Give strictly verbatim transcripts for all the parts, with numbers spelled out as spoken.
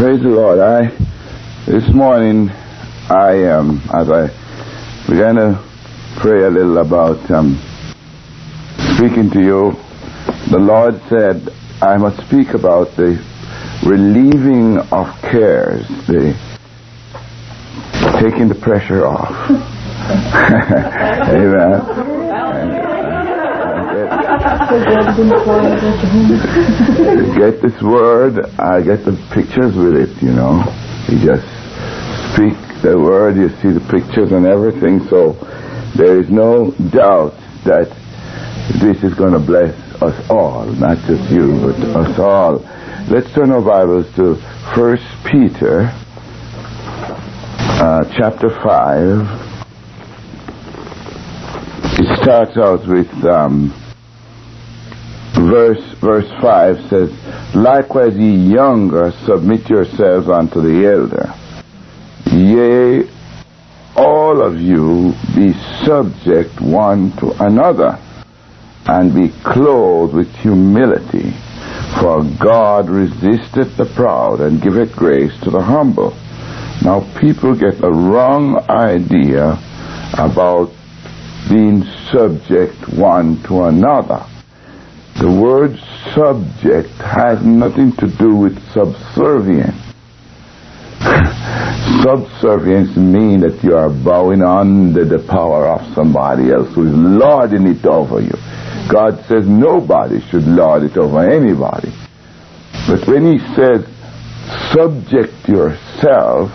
Praise the Lord. I this morning I um as I began to pray a little about um speaking to you, the Lord said I must speak about the relieving of cares, the taking the pressure off. Amen. Get this word, I get the pictures with it, you know. You just speak the word, you see the pictures and everything, so there is no doubt that this is going to bless us all, not just you, but us all. Let's turn our Bibles to First Peter, uh, chapter five. It starts out with um, verse verse five says, "Likewise ye younger, submit yourselves unto the elder. Yea, all of you be subject one to another, and be clothed with humility. For God resisteth the proud, and giveth grace to the humble." Now people get a wrong idea about being subject one to another. The word subject has nothing to do with subservience. Subservience means that you are bowing under the power of somebody else who is lording it over you. God says nobody should lord it over anybody. But when he says subject yourself,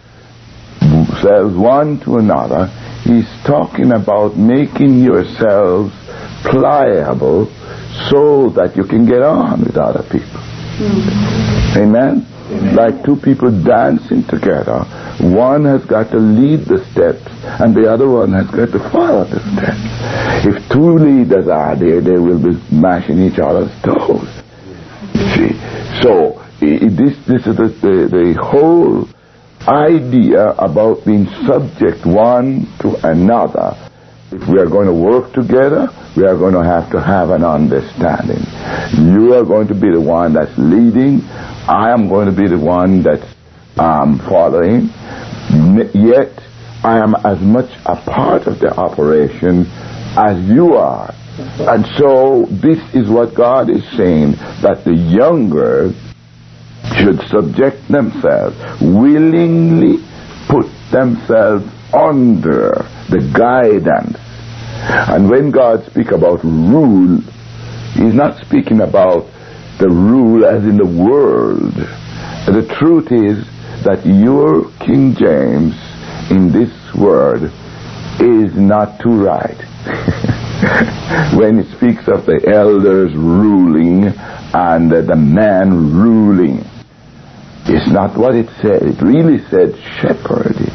selves one to another, he's talking about making yourselves pliable so that you can get on with other people. Mm-hmm. Amen? Amen? Like two people dancing together, one has got to lead the steps and the other one has got to follow the steps. If two leaders are there, they will be smashing each other's toes. See? So this this is the, the, the whole idea about being subject one to another. If we are going to work together, we are going to have to have an understanding. You are going to be the one that's leading. I am going to be the one that's um, following. Yet, I am as much a part of the operation as you are. And so, this is what God is saying, that the younger should subject themselves, willingly put themselves under the guidance. And when God speaks about rule, he's not speaking about the rule as in the world. The truth is that your King James in this word is not too right. When it speaks of the elders ruling and the man ruling, it's not what it said. It really said shepherding.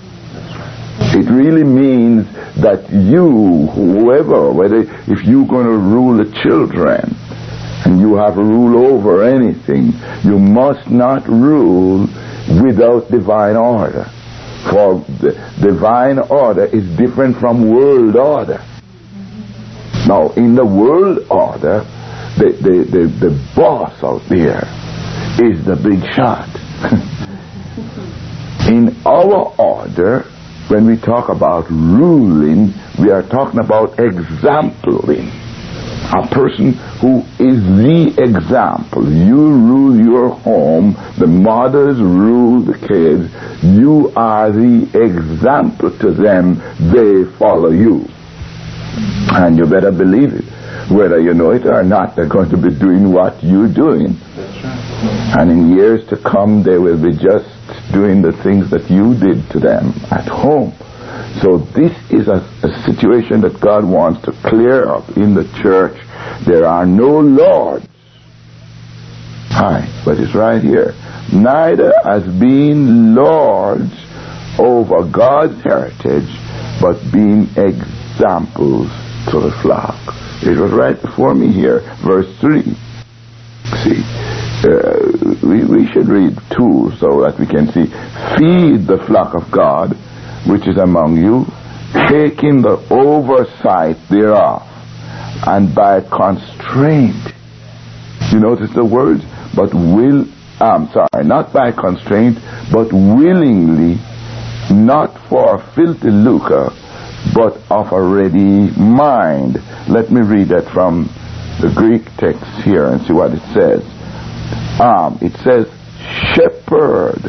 It really means that you, whoever, whether if you're going to rule the children and you have a rule over anything, you must not rule without divine order. For the divine order is different from world order. Now, in the world order, the, the, the, the boss out there is the big shot. In our order, when we talk about ruling, we are talking about exempling. A person who is the example. You rule your home, the mothers rule the kids, you are the example to them, they follow you. And you better believe it. Whether you know it or not, they're going to be doing what you're doing. That's right. And in years to come, they will be just doing the things that you did to them at home. So this is a, a situation that God wants to clear up in the church. There are no lords. Hi, but it's right here. Neither as being lords over God's heritage, but being examples to the flock. It was right before me here, verse three. See, uh, we, we should read two so that we can see. Feed the flock of God, which is among you, taking the oversight thereof, and by constraint. You notice the words? But will I'm sorry, not by constraint, but willingly, not for filthy lucre, but of a ready mind. Let me read that from the Greek text here and see what it says. Um, it says, shepherd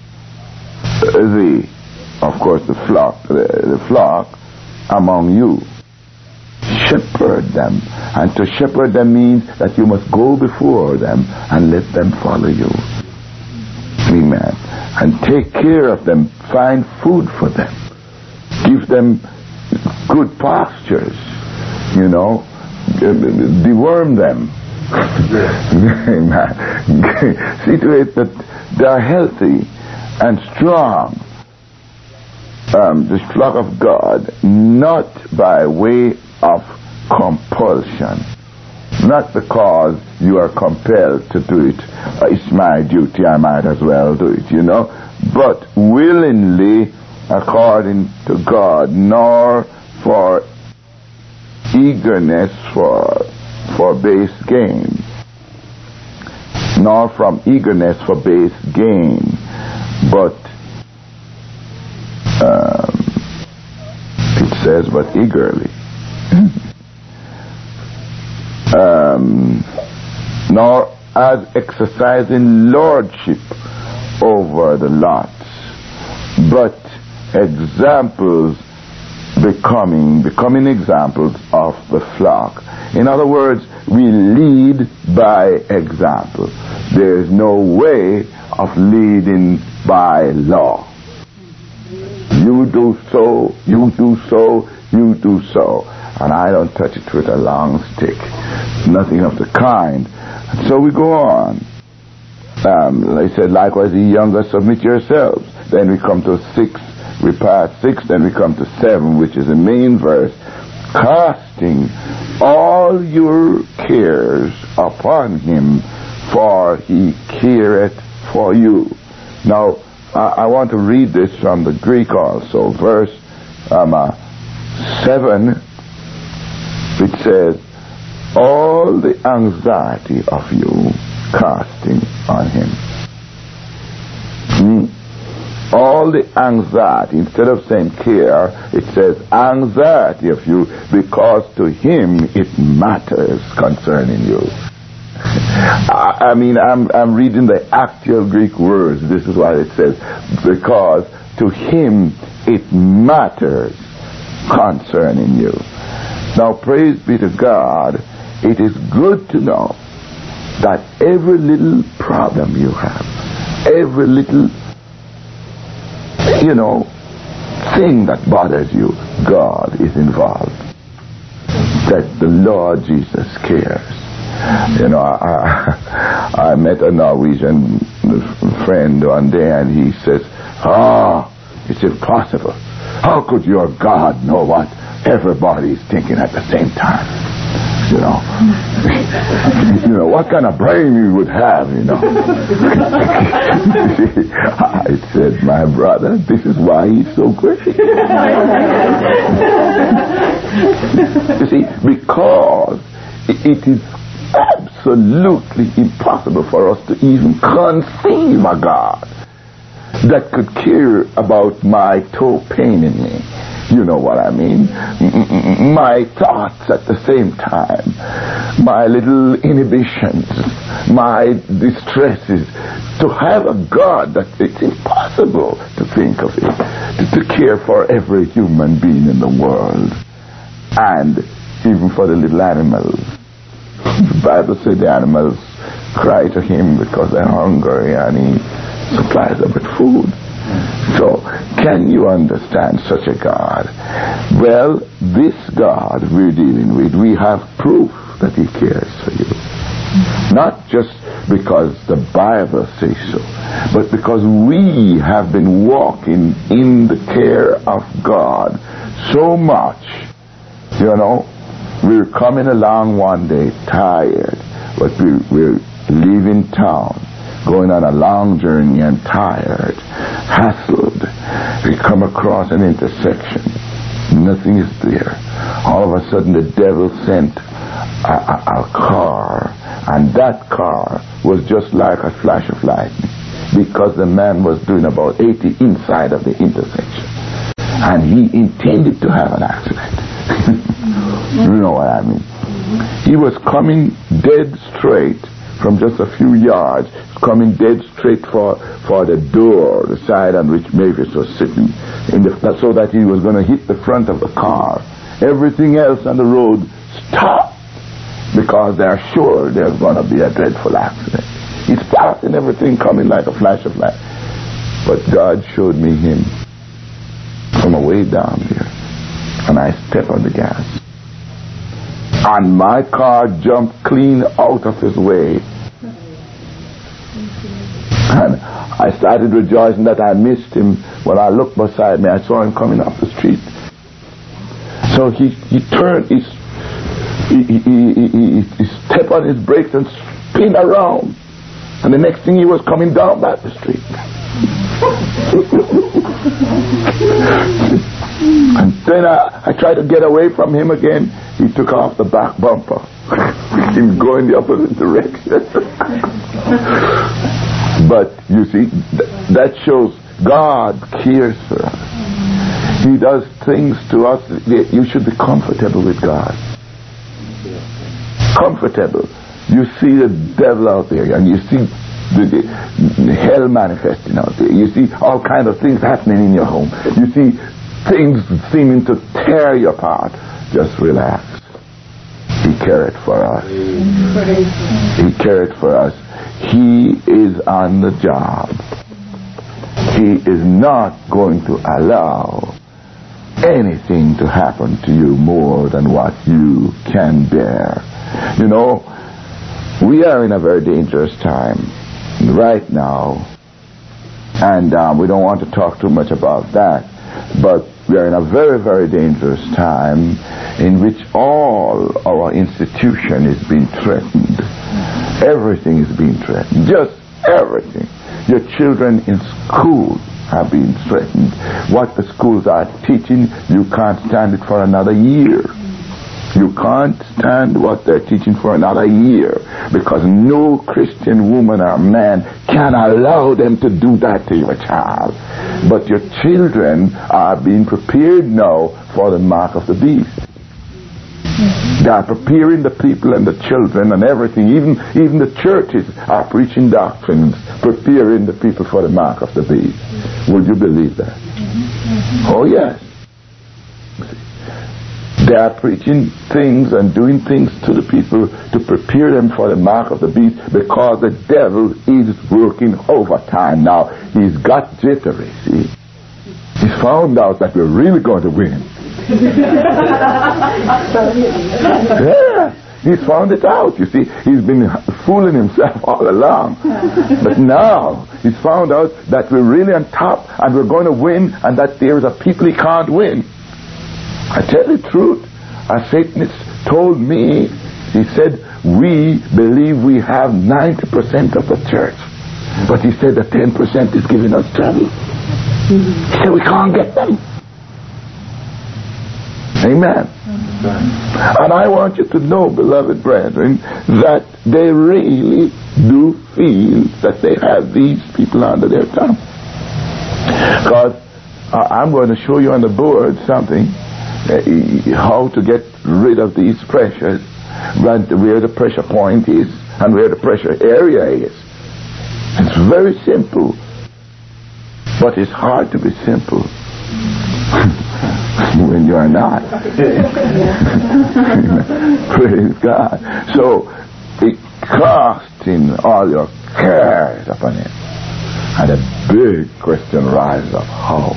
the, of course, the flock, the, the flock among you. Shepherd them. And to shepherd them means that you must go before them and let them follow you. Amen. And take care of them. Find food for them. Give them good pastures. You know. Deworm them. Amen. See to it that they are healthy and strong. Um, the flock of God, not by way of compulsion, not because you are compelled to do it. Uh, it's my duty, I might as well do it, you know, but willingly according to God, nor for eagerness for for base gain, nor from eagerness for base gain, but um, it says, but eagerly. Um, nor as exercising lordship over the lots, but examples becoming becoming examples of the flock. In other words, we lead by example. There is no way of leading by law. You do so, you do so, you do so. And I don't touch it with a long stick. Nothing of the kind. And so we go on. Um, they said, likewise, ye younger, submit yourselves. Then we come to six, we pass six, then we come to seven, which is the main verse. Casting all your cares upon him, for he careth for you. Now, I, I want to read this from the Greek also. Verse um, uh, seven, it says, all the anxiety of you casting on him. Hmm? All the anxiety, instead of saying care, it says anxiety of you, because to him it matters concerning you. I, I mean, I'm, I'm reading the actual Greek words. This is what it says. Because to him it matters concerning you. Now, praise be to God, it is good to know that every little problem you have, every little, you know, thing that bothers you, God is involved. That the Lord Jesus cares. You know, I, I, I met a Norwegian friend one day, and he says, ah, oh, it's impossible. How could your God know what everybody is thinking at the same time? You know, you know, what kind of brain you would have, you know. I said, my brother, this is why he's so great. You see, because it is absolutely impossible for us to even conceive a God that could care about my toe paining me. You know what I mean? My thoughts at the same time, my little inhibitions, my distresses. To have a God that it's impossible to think of it, to, to care for every human being in the world, and even for the little animals. The Bible said the animals cry to him because they're hungry, and he supplies them with food. So, can you understand such a God? Well, this God we're dealing with, we have proof that he cares for you. Not just because the Bible says so, but because we have been walking in the care of God so much. You know, we're coming along one day tired, but we, we're leaving town, going on a long journey and tired, hassled. We come across an intersection. Nothing is there. All of a sudden the devil sent a, a, a car, And that car was just like a flash of lightning, because the man was doing about eighty inside of the intersection. And he intended to have an accident. You know what I mean? He was coming dead straight from just a few yards, coming dead straight for, for the door, the side on which Mavis was sitting, in the, so that he was going to hit the front of the car. Everything else on the road stopped, because they're sure there's going to be a dreadful accident. He stopped and everything coming like a flash of light. But God showed me him from away down there, and I stepped on the gas. And my car jumped clean out of his way. And I started rejoicing that I missed him. When I looked beside me, I saw him coming up the street. So he, he turned, he, he, he, he, he, he stepped on his brakes and spin around. And the next thing, he was coming down back the street. And then I, I tried to get away from him again. He took off the back bumper. He was going the opposite direction. But you see, th- that shows God cares for us. He does things to us. You should be comfortable with God. Comfortable. You see the devil out there, and you see the, the, the hell manifesting out there. You see all kinds of things happening in your home. You see things seeming to tear you apart. Just relax. He cared for us. He cared for us. He is on the job. He is not going to allow anything to happen to you more than what you can bear. You know, we are in a very dangerous time right now, and um, we don't want to talk too much about that, but we are in a very, very dangerous time in which all our institution is being threatened. Everything is being threatened. Just everything. Your children in school are being threatened. What the schools are teaching, you can't stand it for another year. You can't stand what they're teaching for another year, because no Christian woman or man can allow them to do that to your child. But your children are being prepared now for the mark of the beast. They are preparing the people and the children and everything. Even, even the churches are preaching doctrines, preparing the people for the mark of the beast. Would you believe that? Oh, yes. They are preaching things and doing things to the people to prepare them for the mark of the beast, because the devil is working overtime now. He's got jittery, see. He's found out that we're really going to win. Yeah, he's found it out, you see. He's been fooling himself all along. But now he's found out that we're really on top and we're going to win, and that there is a people he can't win. I tell the truth, a Satanist told me, he said, we believe we have ninety percent of the church, but he said that ten percent is giving us trouble. He said we can't get them. Amen. And I want you to know, beloved brethren, that they really do feel that they have these people under their thumb. Because uh, I'm going to show you on the board something, uh, how to get rid of these pressures, where the pressure point is and where the pressure area is. It's very simple, but it's hard to be simple when you're not. Praise God. So, casting all your cares upon him. And a big question rises up. How?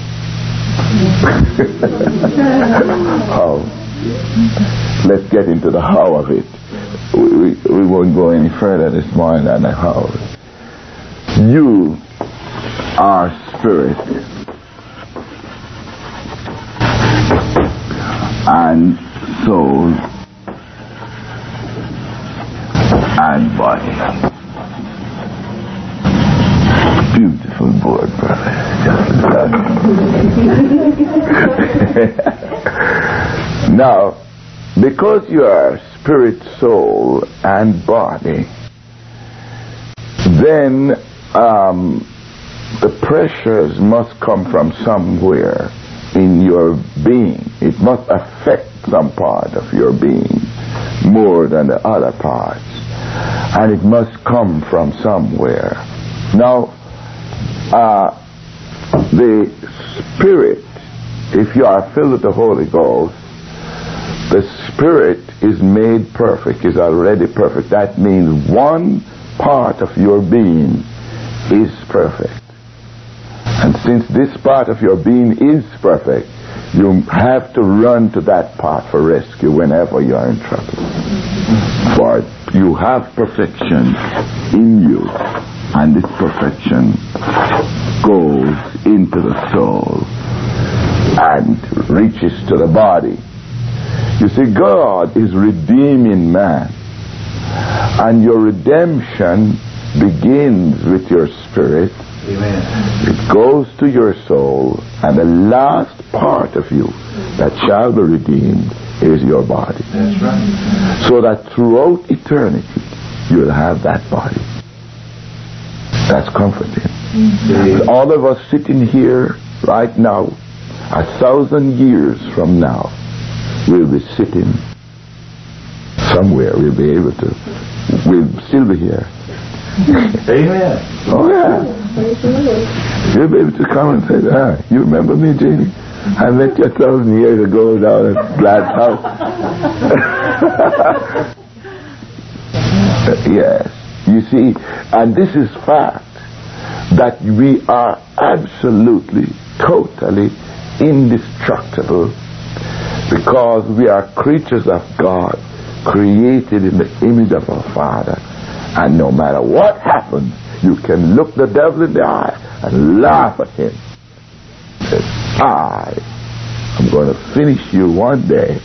How? Let's get into the how of it. We, we, we won't go any further this morning than the how. You are spirit and soul and body. Beautiful board, brother. Just love it. Now, because you are spirit, soul, and body, then um, the pressures must come from somewhere in your being. It must affect some part of your being more than the other parts. And it must come from somewhere. Now, uh, the Spirit, if you are filled with the Holy Ghost, the Spirit is made perfect, is already perfect. That means one part of your being is perfect. And since this part of your being is perfect, you have to run to that part for rescue whenever you are in trouble. For you have perfection in you, and this perfection goes into the soul and reaches to the body. You see, God is redeeming man, and your redemption begins with your spirit. Amen. It goes to your soul, and the last part of you that shall be redeemed is your body. That's right. So that throughout eternity you'll have that body. That's comforting. Mm-hmm. All of us sitting here right now, a thousand years from now, we'll be sitting somewhere. We'll be able to, we'll still be here. Amen. Oh yeah. You'll be able to come and say, ah, you remember me, Janie? I met you a thousand years ago down at Glad's house. Yes. You see, and this is fact, that we are absolutely, totally indestructible, because we are creatures of God, created in the image of our Father. And no matter what happens, you can look the devil in the eye and laugh at him. Say, I am going to finish you one day.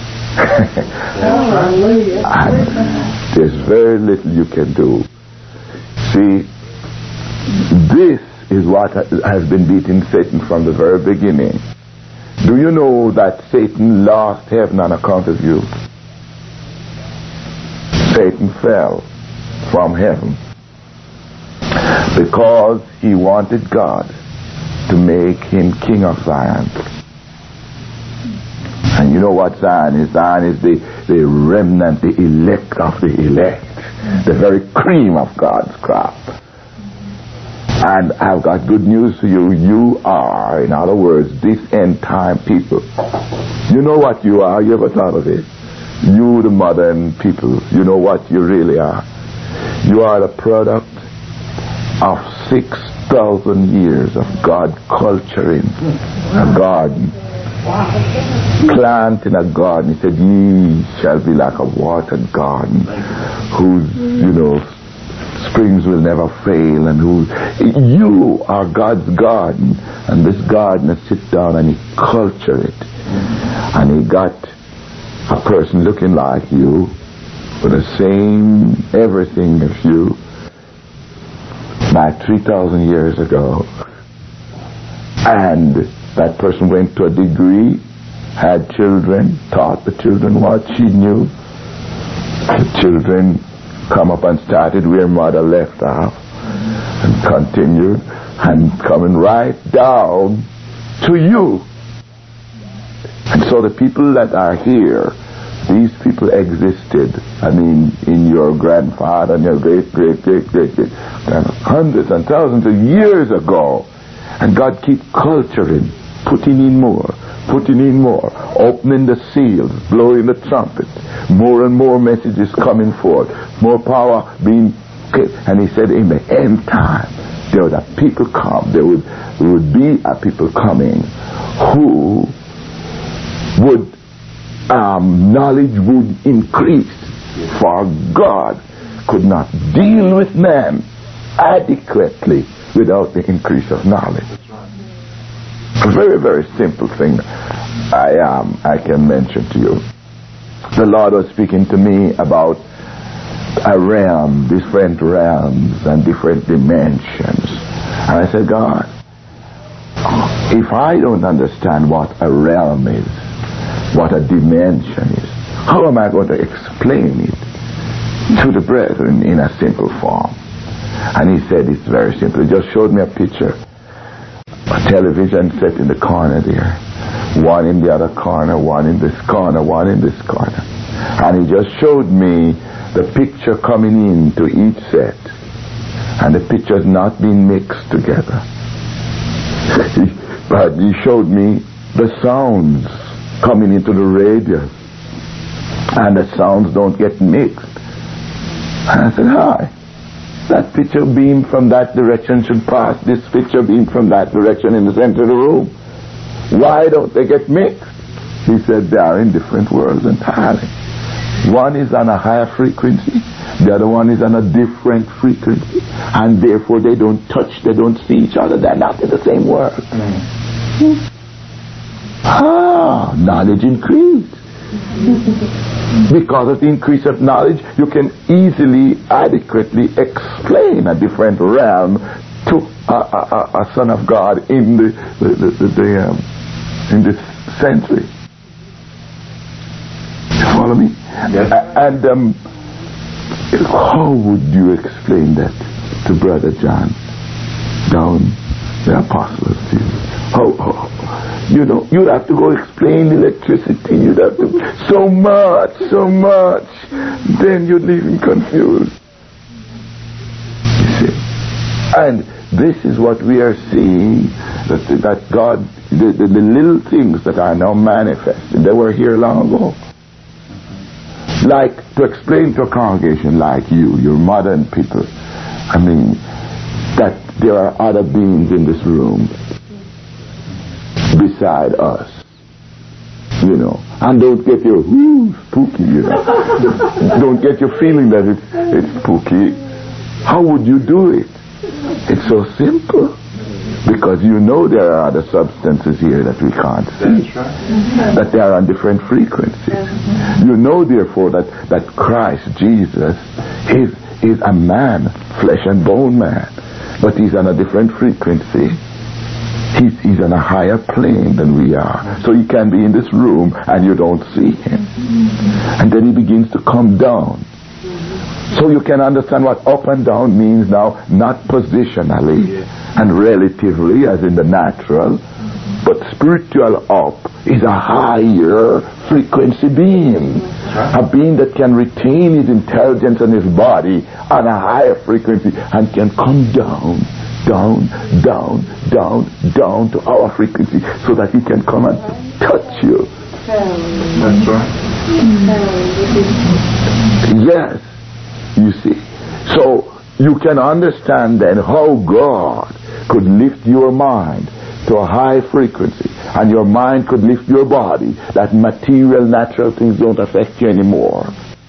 And there's very little you can do. See, this is what has been beating Satan from the very beginning. Do you know that Satan lost heaven on account of you? Satan fell from heaven because he wanted God to make him king of Zion. And you know what Zion is? Zion is the, the remnant, the elect of the elect, the very cream of God's crop. And I've got good news for you. You are, in other words, this end time people. You know what you are? You ever thought of it? You, the modern people, you know what you really are? You are the product of six thousand years of God culturing a garden. Planting a garden. He said, ye shall be like a watered garden, whose, you know, springs will never fail, and who you are God's garden, and this gardener sit down and he cultured it, and he got a person looking like you with the same everything as you back three thousand years ago, and that person went to a degree, had children, taught the children what she knew. The children come up and started where mother left off and continued, and coming right down to you. And so the people that are here, these people existed, I mean, in your grandfather and your great, great, great, great, great, hundreds and thousands of years ago. And God keep culturing, putting in more, putting in more, opening the seals, blowing the trumpet, more and more messages coming forth, more power being, and he said in the end time, there would a people come, there would, there would be a people coming who would, um, knowledge would increase, for God could not deal with man adequately without the increase of knowledge. A very, very simple thing I um, I can mention to you. The Lord was speaking to me about a realm, different realms and different dimensions. And I said, God, if I don't understand what a realm is, what a dimension is, how am I going to explain it to the brethren in a simple form? And he said it's very simple. He just showed me a picture. A television set in the corner there. One in the other corner, one in this corner, one in this corner. And he just showed me the picture coming into each set. And the pictures not being mixed together. But he showed me the sounds coming into the radio. And the sounds don't get mixed. And I said, hi. That picture beam from that direction should pass this picture beam from that direction in the center of the room. Why don't they get mixed? He said they are in different worlds entirely. One is on a higher frequency, the other one is on a different frequency, and therefore they don't touch, they don't see each other, they're not in the same world. Mm. Ah, knowledge increased. Because of the increase of knowledge, you can easily, adequately explain a different realm to a, a, a son of God in the, the, the, the, the um, in this century. You follow me? Yes. And um, how would you explain that to Brother John down the Apostle of Jesus? How, how, you know, you'd have to go explain electricity. You'd have to so much, so much. Then you'd leave him confused. You see, and this is what we are seeing. That that God, the, the, the little things that are now manifested, they were here long ago. Like to explain to a congregation like you, your modern people. I mean, that there are other beings in this room beside us, you know, and don't get your whoo spooky, you know. Don't get your feeling that it's it's spooky. How would you do it? It's so simple, because you know there are other substances here that we can't see, that they are on different frequencies. You know, therefore, that that Christ Jesus is is a man, flesh and bone man, but he's on a different frequency. He's, he's on a higher plane than we are. So he can be in this room and you don't see him. And then he begins to come down. So you can understand what up and down means now, not positionally and relatively as in the natural, but spiritual up is a higher frequency being. A being that can retain his intelligence and his body on a higher frequency and can come down. Down, down, down, down to our frequency so that he can come and touch you. That's right. Yes, you see. So you can understand then how God could lift your mind to a high frequency, and your mind could lift your body, that material, natural things don't affect you anymore.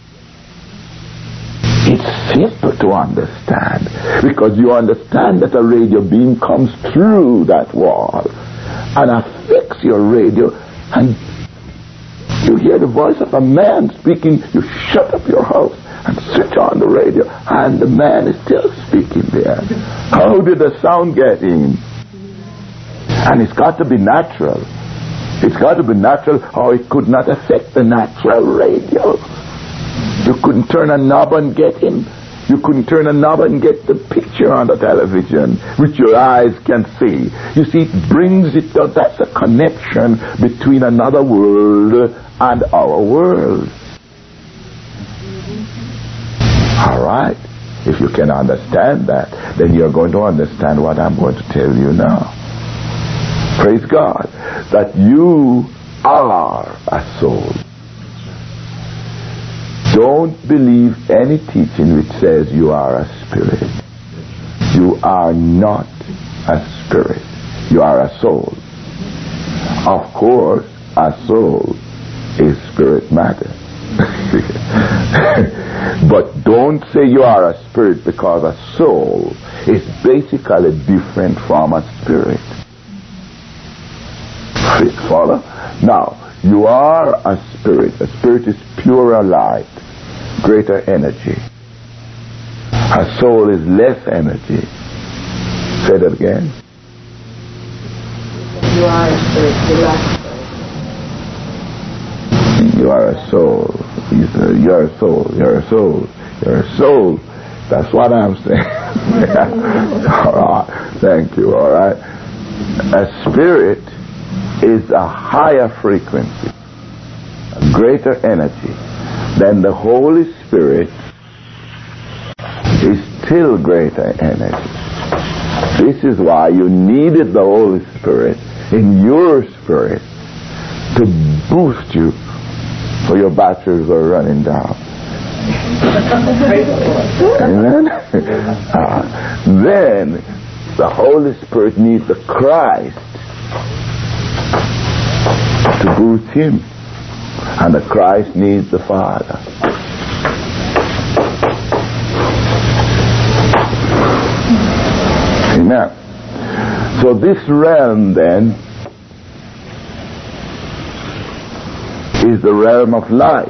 It's simple to understand, because you understand that a radio beam comes through that wall and affects your radio, and you hear the voice of a man speaking. You shut up your house and switch on the radio, and the man is still speaking there. How did the sound get in? And it's got to be natural. It's got to be natural, or it could not affect the natural radio. You couldn't turn a knob and get him. You couldn't turn a knob and get the picture on the television, which your eyes can see. You see, it brings it to, that's a connection between another world and our world. All right. If you can understand that, then you're going to understand what I'm going to tell you now. Praise God. That you are a soul. Don't believe any teaching which says you are a spirit. You are not a spirit. You are a soul. Of course, a soul is spirit matter. But don't say you are a spirit, because a soul is basically different from a spirit. Follow? Now, you are a spirit. A spirit is purer light, greater energy. A soul is less energy. Say that again. You are a spirit. You are You are a soul. You are a soul. You're a soul. You're a soul. That's what I'm saying. All right. Thank you. All right. A spirit is a higher frequency, a greater energy than the Holy Spirit is still greater energy. This is why you needed the Holy Spirit in your spirit to boost you, for your batteries are running down. Amen? Uh, then the Holy Spirit needs the Christ to boost him, and the Christ needs the Father. Amen. So this realm then is the realm of light,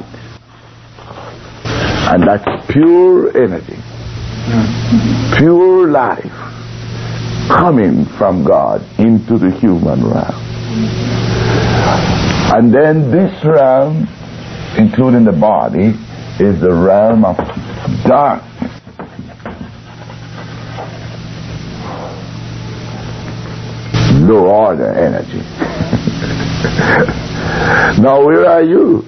and that's pure energy, pure life coming from God into the human realm. And then this realm, including the body, is the realm of darkness. Low order energy. Now where are you?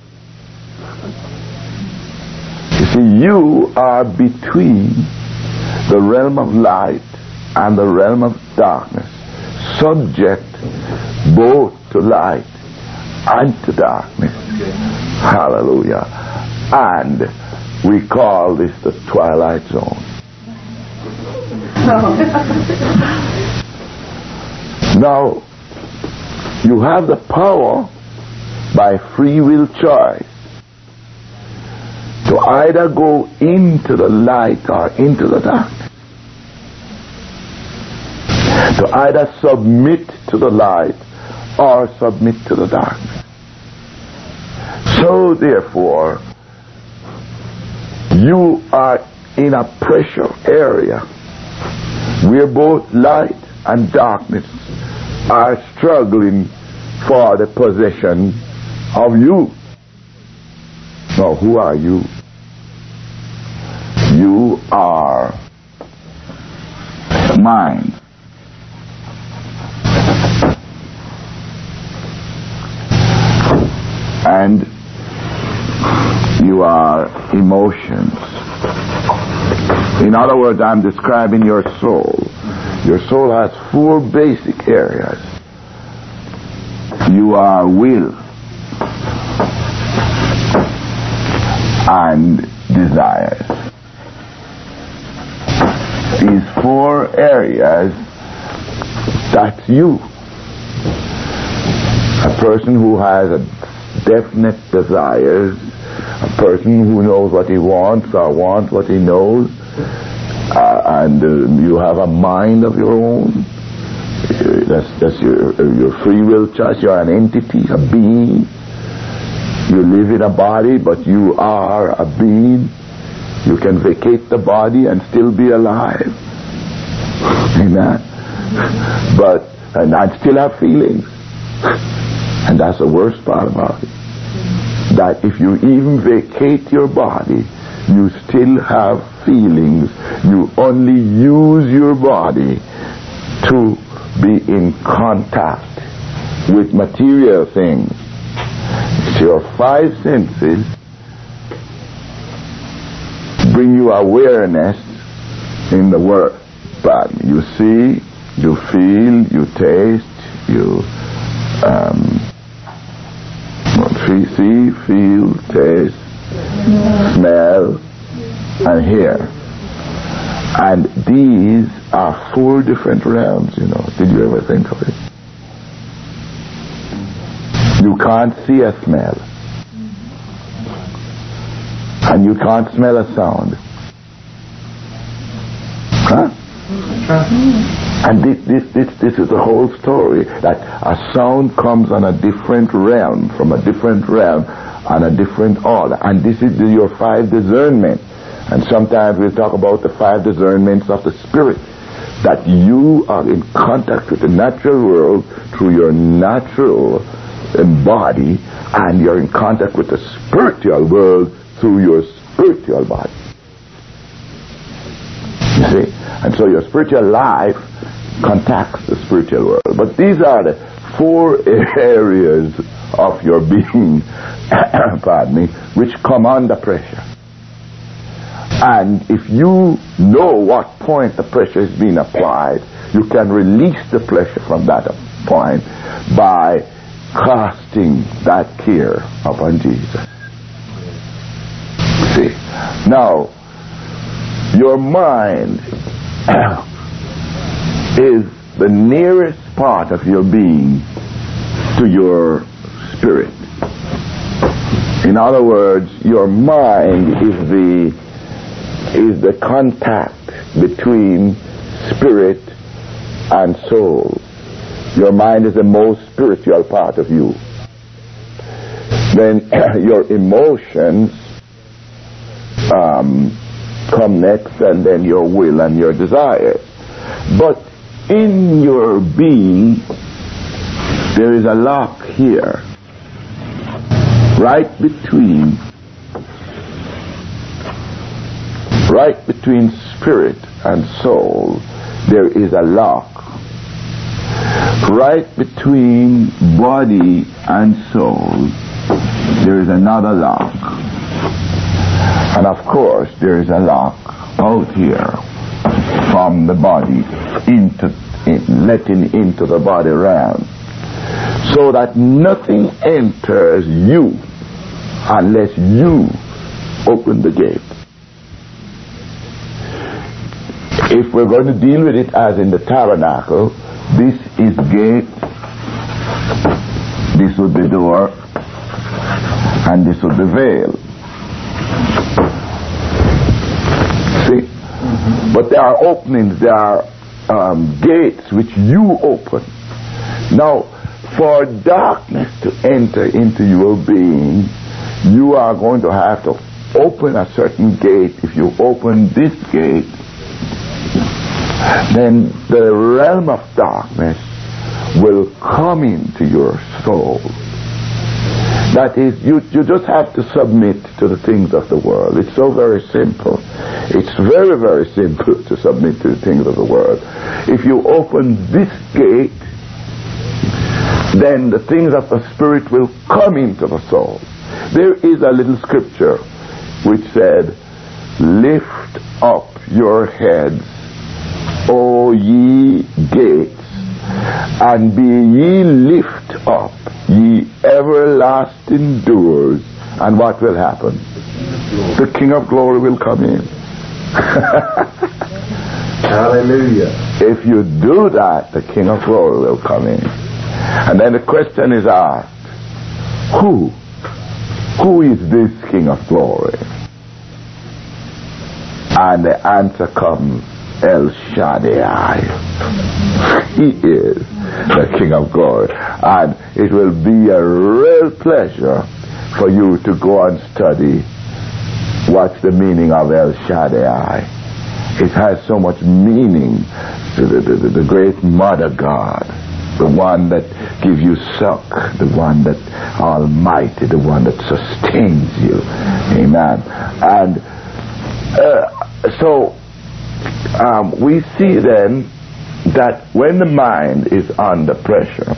You see, you are between the realm of light and the realm of darkness, subject both to light and to darkness. Okay. Hallelujah. And we call this the twilight zone. Now, you have the power by free will choice to either go into the light or into the darkness, to either submit to the light or submit to the darkness. So therefore, you are in a pressure area where both light and darkness are struggling for the possession of you. Now, who are you? You are mind. And you are emotions. In other words, I'm describing your soul. Your soul has four basic areas. You are will and desires. These four areas, that's you. A person who has a definite desires, a person who knows what he wants or wants what he knows, uh, and uh, you have a mind of your own. Uh, that's that's your your free will choice. You're an entity, a being. You live in a body, but you are a being. You can vacate the body and still be alive. Amen. But and I still have feelings. And that's the worst part about it. That if you even vacate your body, you still have feelings. You only use your body to be in contact with material things. So your five senses bring you awareness in the world. But you see, you feel, you taste, you um, see, feel, taste, smell, and hear. And these are four different realms, you know. Did you ever think of it? You can't see a smell. And you can't smell a sound. Huh? And this, this, this, this is the whole story, that a sound comes on a different realm, from a different realm, on a different order. And this is your five discernment. And sometimes we'll talk about the five discernments of the spirit, that you are in contact with the natural world through your natural body, and you're in contact with the spiritual world through your spiritual body. You see? And so your spiritual life contacts the spiritual world. But these are the four areas of your being, pardon me, which come under pressure. And if you know what point the pressure is being applied, you can release the pressure from that point by casting that care upon Jesus. See? Now, your mind is the nearest part of your being to your spirit. In other words, your mind is the is the contact between spirit and soul. Your mind is the most spiritual part of you. Then your emotions um, come next, and then your will and your desires. But in your being, there is a lock here, right between right between spirit and soul. There is a lock. Right between body and soul, there is another lock. And of course, there is a lock out here from the body into in, letting into the body realm, so that nothing enters you unless you open the gate. If we're going to deal with it as in the tabernacle, this is gate, this would be door, and this would be veil. See? Mm-hmm. But there are openings, there are um, gates which you open. Now, for darkness to enter into your being, you are going to have to open a certain gate. If you open this gate, then the realm of darkness will come into your soul. That is, you, you just have to submit to the things of the world. It's so very simple. It's very, very simple to submit to the things of the world. If you open this gate, then the things of the Spirit will come into the soul. There is a little scripture which said, "Lift up your heads, O ye gates, and be ye lift up, ye everlasting doors." And what will happen? The King of Glory will come in. Hallelujah. If you do that, the King of Glory will come in. And then the question is asked, who? Who is this King of Glory? And the answer comes, El Shaddai. He is the King of Glory. And it will be a real pleasure for you to go and study what's the meaning of El Shaddai. It has so much meaning to the, the, the great Mother God, the one that gives you suck, the one that Almighty, the one that sustains you. Amen. And uh, so Um, we see then that when the mind is under pressure,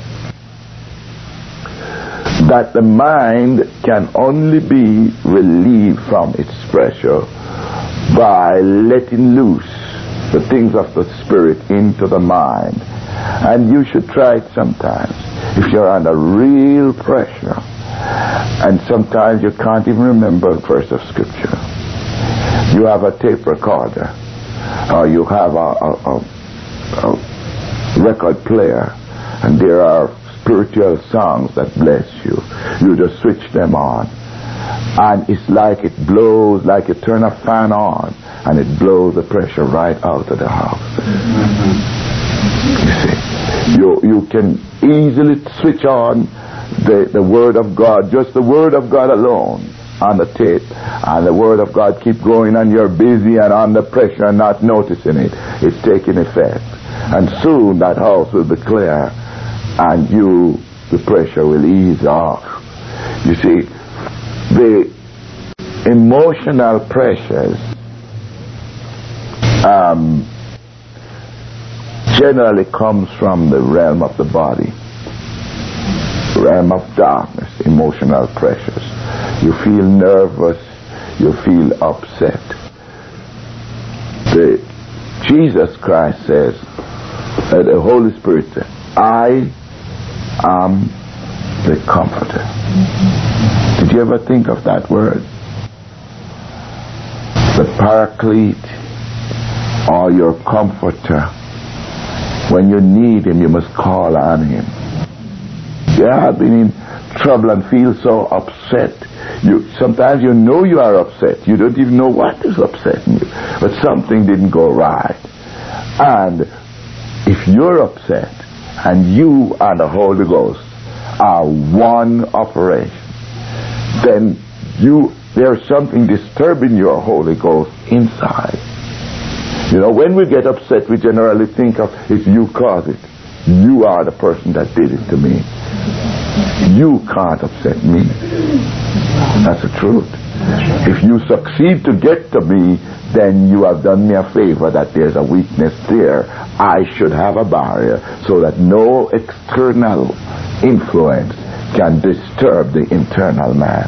that the mind can only be relieved from its pressure by letting loose the things of the Spirit into the mind. And you should try it sometimes. If you're under real pressure, and sometimes you can't even remember a verse of Scripture, you have a tape recorder, or you have a, a, a, a record player, and there are spiritual songs that bless you. You just switch them on, and it's like it blows, like you turn a fan on, and it blows the pressure right out of the house. You see, you you can easily switch on the the Word of God, just the Word of God alone, on the tape, and the Word of God keep going, and you're busy and under pressure and not noticing it. It's taking effect, and soon that house will be clear, and you, the pressure will ease off. You see, the emotional pressures um, generally comes from the realm of the body, realm of darkness, emotional pressures. You feel nervous, you feel upset. The, Jesus Christ says, uh, the Holy Spirit says, I am the Comforter. Did you ever think of that word? The Paraclete, or your Comforter. When you need him, you must call on him. You have been in trouble and feel so upset. You sometimes you know you are upset. You don't even know what is upsetting you, but something didn't go right. And if you're upset, and you and the Holy Ghost are one operation, then you there's something disturbing your Holy Ghost inside. You know, when we get upset, we generally think of, if you caused it, you are the person that did it to me. You can't upset me. That's the truth. If you succeed to get to me, then you have done me a favor that there's a weakness there. I should have a barrier so that no external influence can disturb the internal man.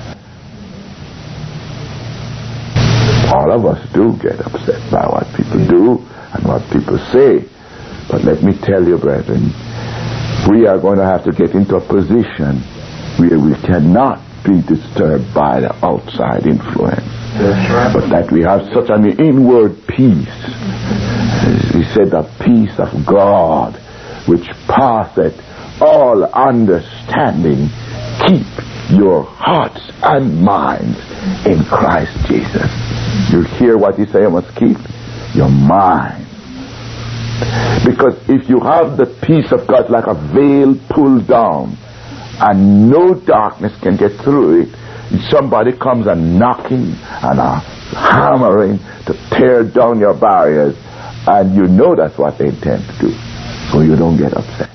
All of us do get upset by what people do and what people say. But let me tell you, brethren, we are going to have to get into a position where we cannot be disturbed by the outside influence. Right. But that we have such an inward peace. He said, the peace of God, which passeth all understanding, keep your hearts and minds in Christ Jesus. You hear what he said you must keep? Your mind. Because if you have the peace of God like a veil pulled down and no darkness can get through it, somebody comes and knocking and uh, hammering to tear down your barriers, and you know that's what they intend to do, so you don't get upset.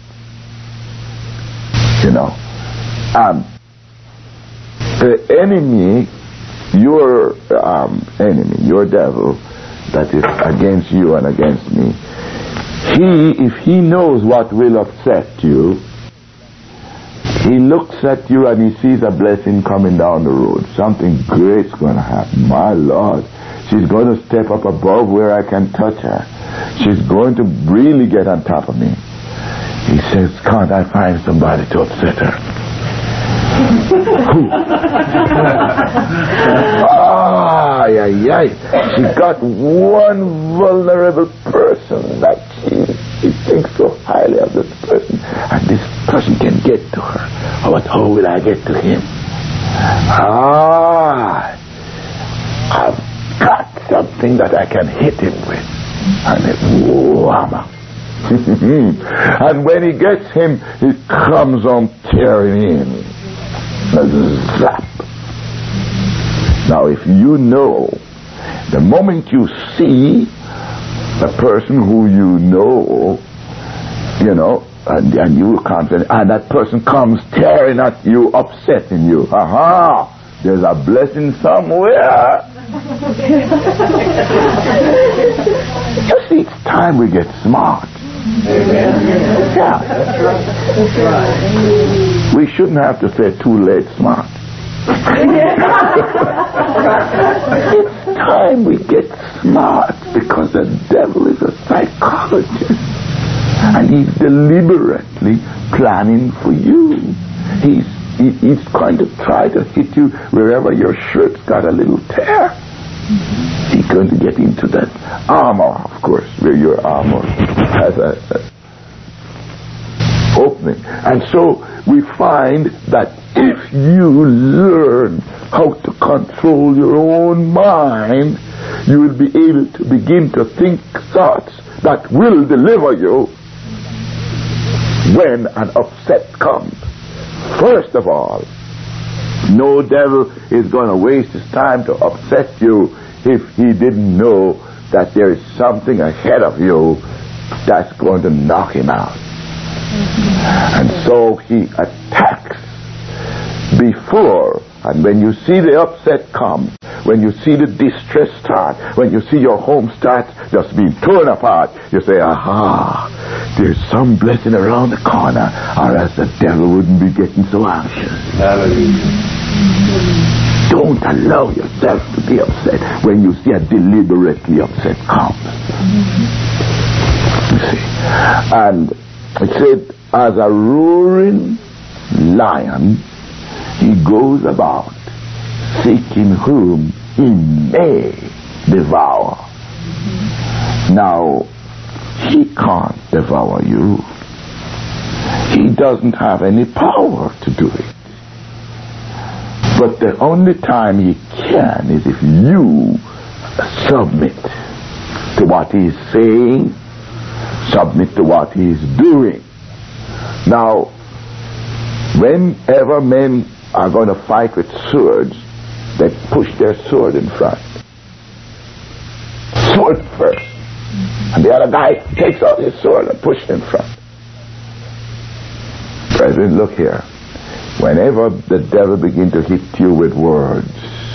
You know, um, the enemy, your um, enemy, your devil that is against you and against me, he, if he knows what will upset you, he looks at you and he sees a blessing coming down the road. Something great's going to happen. My Lord, she's going to step up above where I can touch her. She's going to really get on top of me. He says, can't I find somebody to upset her? Ah, yeah, yeah. She got one vulnerable person that she, she thinks so highly of this person, and this person can get to her. But how will I get to him? Ah, I've got something that I can hit him with. And it, whamma. And when he gets him, he comes on tearing in. Zap. Now, if you know, the moment you see the person who you know, you know, and, and you confident, and that person comes tearing at you, upsetting you, aha, there's a blessing somewhere. You see, it's time we get smart. Amen. Yeah. That's right. That's right. We shouldn't have to say too late smart. It's time we get smart, because the devil is a psychologist and he's deliberately planning for you. He's he, he's going to try to hit you wherever your shirt's got a little tear. He's going to get into that armor, of course, where your armor has a, a opening. And so we find that if you learn how to control your own mind, you will be able to begin to think thoughts that will deliver you when an upset comes. First of all, no devil is going to waste his time to upset you if he didn't know that there is something ahead of you that's going to knock him out. And so he attacks before, and when you see the upset come, when you see the distress start, when you see your home start just being torn apart, you say, aha, there's some blessing around the corner, or else the devil wouldn't be getting so anxious. Hallelujah. Don't allow yourself to be upset when you see a deliberately upset comes. You see. And it said, as a roaring lion, he goes about seeking whom he may devour. Now, he can't devour you. He doesn't have any power to do it. But the only time he can is if you submit to what he's saying, submit to what he's doing. Now, whenever men are going to fight with swords, they push their sword in front. Sword first. And the other guy takes out his sword and pushes it in front. Brethren, look here. Whenever the devil begins to hit you with words,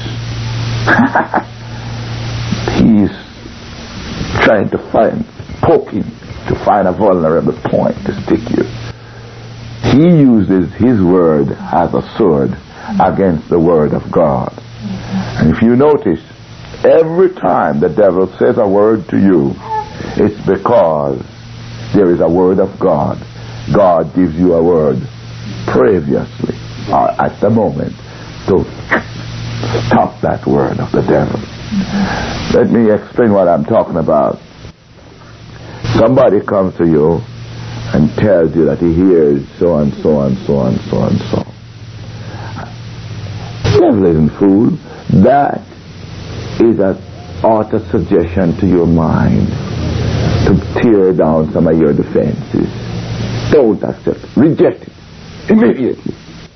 he's trying to find, poking, to find a vulnerable point to stick you. He uses his word as a sword against the word of God. And if you notice, every time the devil says a word to you, it's because there is a word of God. God gives you a word previously or at the moment to stop that word of the devil. Let me explain what I'm talking about. Somebody comes to you and tells you that he hears so and so and so and so and so. The devil isn't fool. That is an auto-suggestion to your mind to tear down some of your defenses. Don't accept it. Reject it immediately.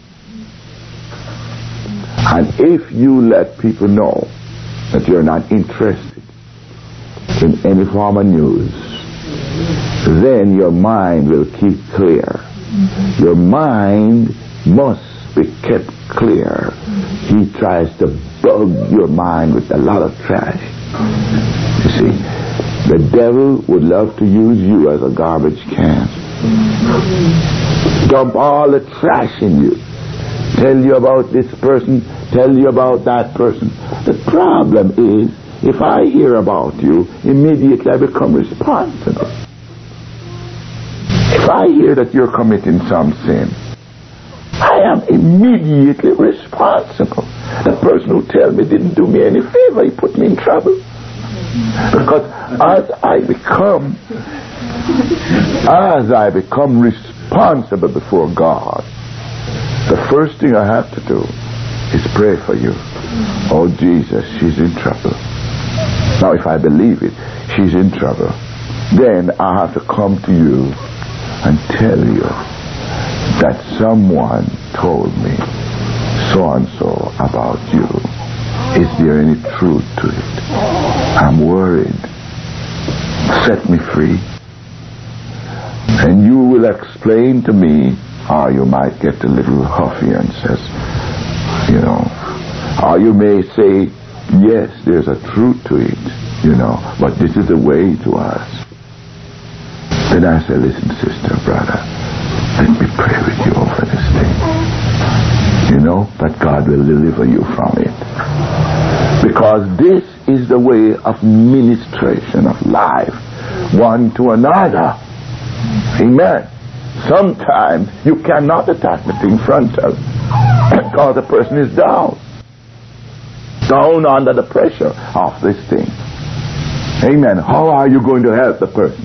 And if you let people know that you're not interested in any form of news, then your mind will keep clear. Your mind must be kept clear. He tries to bug your mind with a lot of trash. You see, the devil would love to use you as a garbage can. Dump all the trash in you. Tell you about this person, tell you about that person. The problem is, if I hear about you, immediately I become responsible. If I hear that you're committing some sin, I am immediately responsible. The person who tells me didn't do me any favor, he put me in trouble. Because as I become, as I become responsible before God, the first thing I have to do is pray for you. Oh Jesus, she's in trouble. Now if I believe it, she's in trouble. Then I have to come to you and tell you that someone told me so and so about you. Is there any truth to it? I'm worried. Set me free. And you will explain to me, or you might get a little huffy and says, you know, or you may say, yes, there's a truth to it, you know, but this is the way to us. Then I say, listen, sister, brother, let me pray with you over this thing. You know, that God will deliver you from it. Because this is the way of ministration of life, one to another. Amen. Sometimes you cannot attack the thing frontal because the person is down. Down under the pressure of this thing. Amen. How are you going to help the person?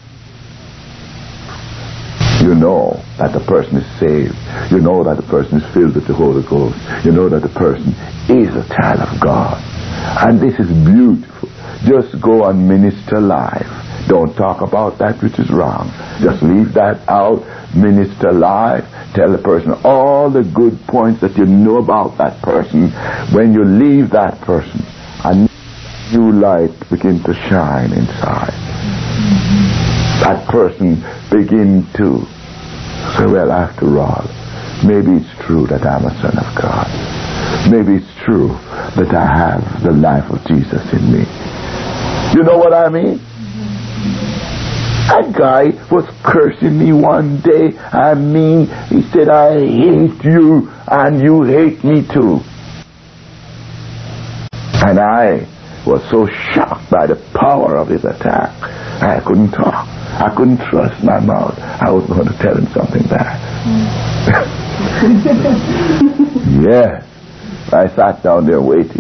You know that the person is saved. You know that the person is filled with the Holy Ghost. You know that the person is a child of God. And this is beautiful. Just go and minister life. Don't talk about that which is wrong. Just leave that out. Minister life. Tell the person all the good points that you know about that person. When you leave that person, a new light begins to shine inside. That person begin to say, well, after all, maybe it's true that I'm a son of God. maybe it's true that I have the life of Jesus in me. You know what I mean? That guy was cursing me one day. I mean, he said, I hate you and you hate me too. And I was so shocked by the power of his attack. I couldn't talk. I couldn't trust my mouth. I was going to tell him something bad. Yes. I sat down there waiting.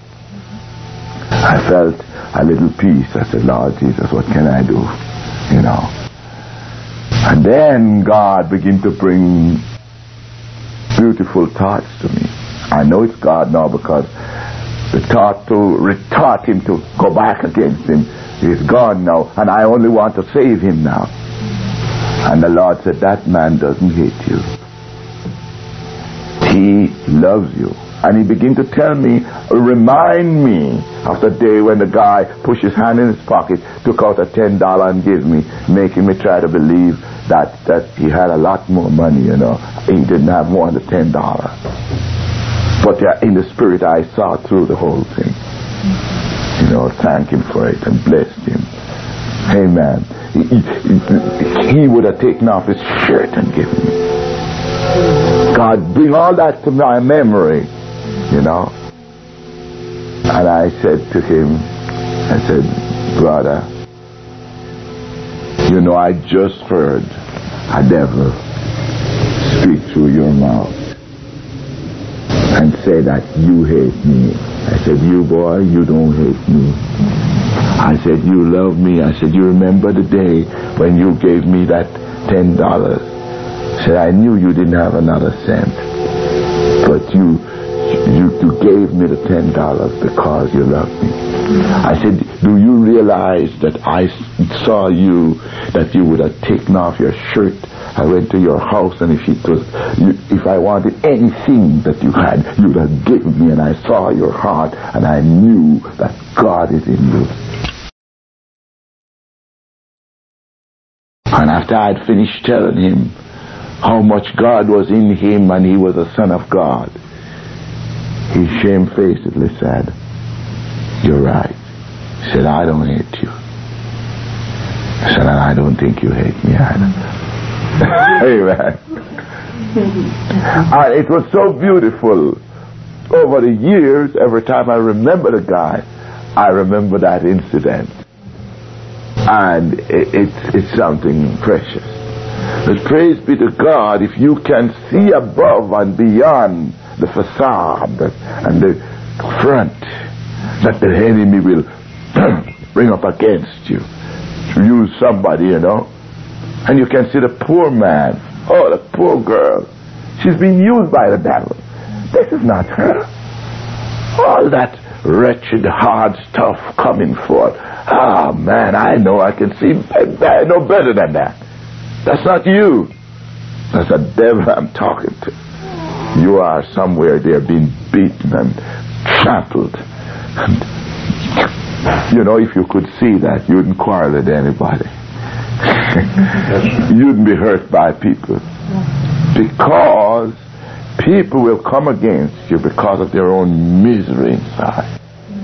I felt a little peace. I said, Lord Jesus, what can I do? You know. And then God began to bring beautiful thoughts to me. I know it's God now because the thought to retort him, to go back against him, is gone now, and I only want to save him now. And the Lord said, that man doesn't hate you. He loves you. And he began to tell me, remind me of the day when the guy pushed his hand in his pocket, took out a ten dollars and gave me, making me try to believe that, that he had a lot more money, you know. He didn't have more than ten dollars. But uh, in the spirit, I saw through the whole thing. You know, thank him for it and blessed him. Amen. He, he, he would have taken off his shirt and given me. God, bring all that to my memory, you know. And I said to him, I said, brother, you know, I just heard a devil speak through your mouth and say that you hate me. I said, you boy, you don't hate me. I said, you love me. I said, you remember the day when you gave me that ten dollars? I said, I knew you didn't have another cent, but you you, you gave me the ten dollars because you loved me. I said, do you realize that I saw you, that you would have taken off your shirt? I went to your house, and if it was, you, if I wanted anything that you had, you would have given me, and I saw your heart, and I knew that God is in you. And after I'd finished telling him how much God was in him and he was a son of God, he shamefacedly said, you're right. He said, I don't hate you. I said, and I don't think you hate me either. Amen. And it was so beautiful. Over the years, every time I remember the guy, I remember that incident. And it, it's, it's something precious. But praise be to God, if you can see above and beyond the facade and the front that the enemy will bring up against you, to use somebody, you know, and you can see the poor man, oh, the poor girl, she's being used by the devil. This is not her. All that wretched, hard stuff coming forth. Ah, man, I know, I can see, I know better than that. That's not you. That's the devil I'm talking to. You are somewhere there being beaten and trampled. And, you know, if you could see that, you wouldn't quarrel with anybody. You wouldn't be hurt by people. Because people will come against you because of their own misery inside.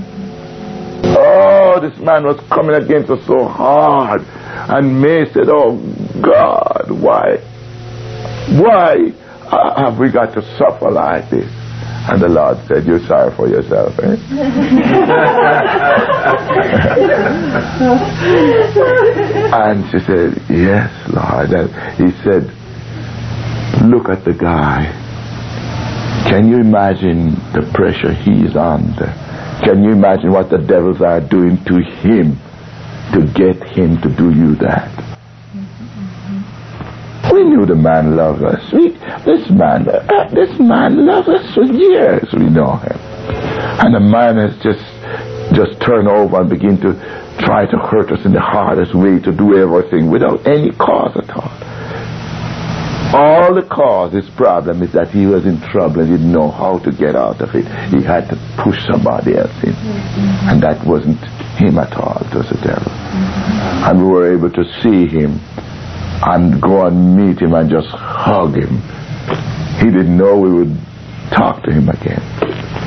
Oh, this man was coming against us so hard. And May said, oh God, why? Why have we got to suffer like this? And the Lord said, you're sorry for yourself, eh? And she said, yes, Lord. And he said, look at the guy. Can you imagine the pressure he's under? Can you imagine what the devils are doing to him to get him to do you that? We knew the man loved us. We, this man, uh, this man loved us for years. We know him. And the man has just, just turned over and begin to try to hurt us in the hardest way, to do everything without any cause at all. All the cause, his problem is that he was in trouble and didn't know how to get out of it. He had to push somebody else in. And that wasn't him at all. It was the devil. And we were able to see him and go and meet him and just hug him. He didn't know we would talk to him again.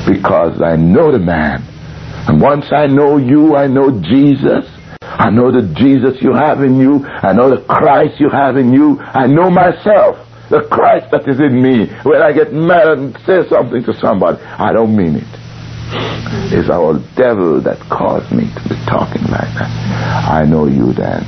because I know the man. And once I know you, I know Jesus. I know the Jesus you have in you. I know the Christ you have in you. I know myself, the Christ that is in me. When I get mad and say something to somebody, I don't mean it. It's our devil that caused me to be talking like that. I know you, Dan.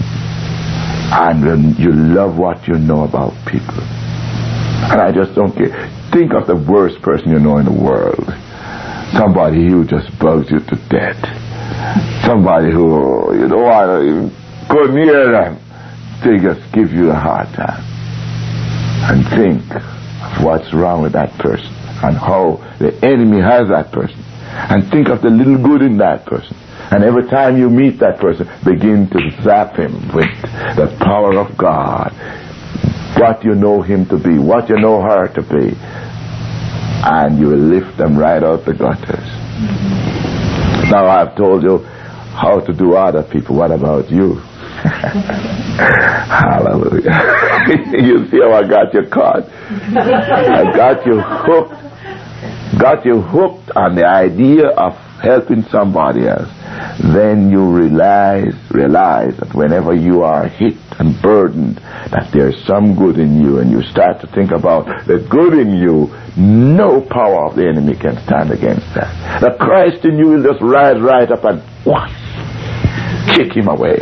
And you love what you know about people. And I just don't care. Think of the worst person you know in the world. Somebody who just bugs you to death. Somebody who, you know, I go near them. They just give you a hard time. And think of what's wrong with that person and how the enemy has that person. And think of the little good in that person. And every time you meet that person, begin to zap him with the power of God. What you know him to be, what you know her to be. And you will lift them right out the gutters. Now I've told you how to do other people. What about you? Hallelujah. You see how I got you caught? I got you hooked. Got you hooked on the idea of helping somebody else. Then you realize, realize that whenever you are hit and burdened, that there's some good in you, and you start to think about the good in you, no power of the enemy can stand against that. The Christ in you will just rise right up and whoosh, kick him away.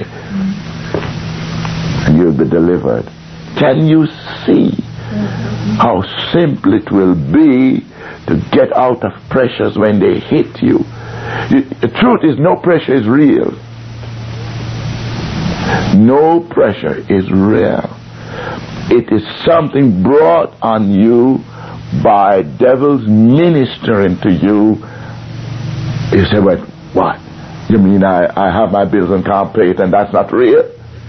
And you'll be delivered. Can you see how simple it will be to get out of pressures when they hit you? The truth is, no pressure is real. No pressure is real. It is something brought on you by devils ministering to you. You say, well, what? You mean I, I have my bills and can't pay it, and that's not real?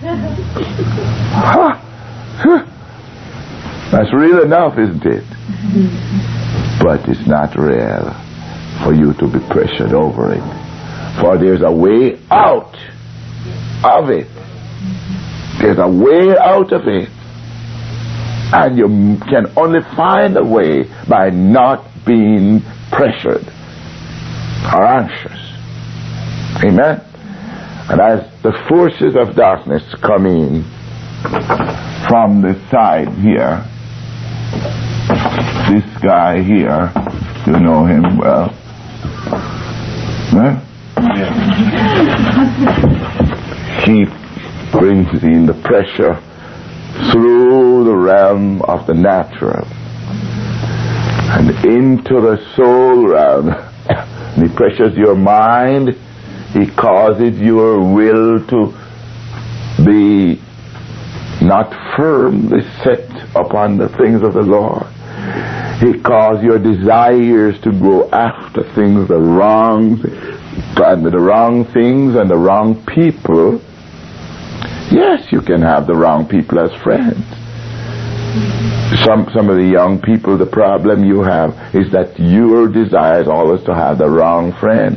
Huh? Huh. That's real enough, isn't it? But it's not real for you to be pressured over it. For there's a way out of it. There's a way out of it. And you can only find a way by not being pressured or anxious. Amen? And as the forces of darkness come in from the side here, this guy here, you know him well. Huh? He brings in the pressure through the realm of the natural and into the soul realm. He pressures your mind. He causes your will to be not firmly set upon the things of the Lord. He causes your desires to go after things, the wrong, and the wrong things and the wrong people. Yes, you can have the wrong people as friends. Some some of the young people, the problem you have is that your desire is always to have the wrong friend.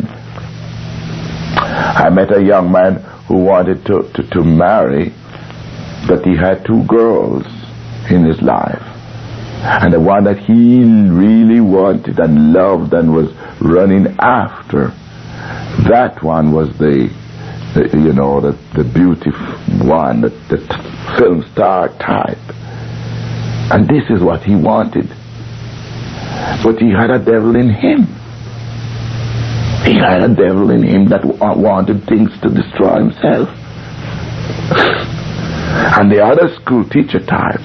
I met a young man who wanted to, to, to marry, but he had two girls in his life. And the one that he really wanted and loved and was running after, that one was the, the you know, the, the beautiful one, the, the film star type. And this is what he wanted. But he had a devil in him. He had a devil in him that wanted things to destroy himself. And the other school teacher type,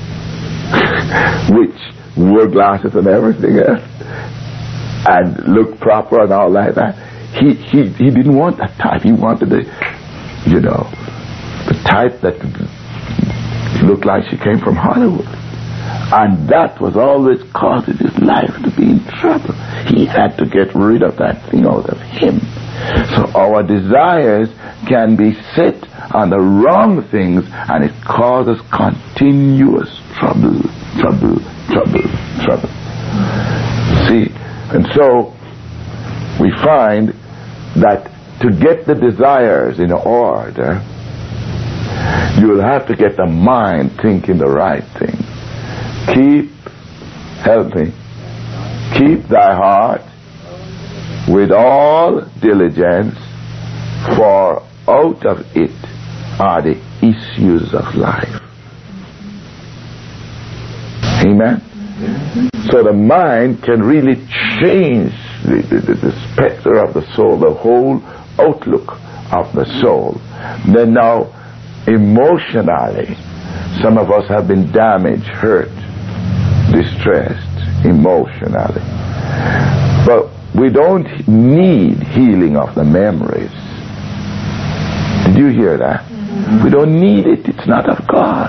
which wore glasses and everything else, and looked proper and all like that, he, he, he didn't want that type. He wanted the, you know, the type that looked like she came from Hollywood. And that was always causing his life to be in trouble. He had to get rid of that thing out of him. So our desires can be set on the wrong things, and it causes continuous trouble, trouble, trouble, trouble. See? And so we find that to get the desires in order, you will have to get the mind thinking the right thing. Keep, help me, keep thy heart with all diligence, for out of it are the issues of life. Amen? So the mind can really change the, the, the specter of the soul, the whole outlook of the soul. Then now, emotionally, some of us have been damaged, hurt, distressed emotionally. But we don't need healing of the memories. Did you hear that? Mm-hmm. We don't need it. It's not of God.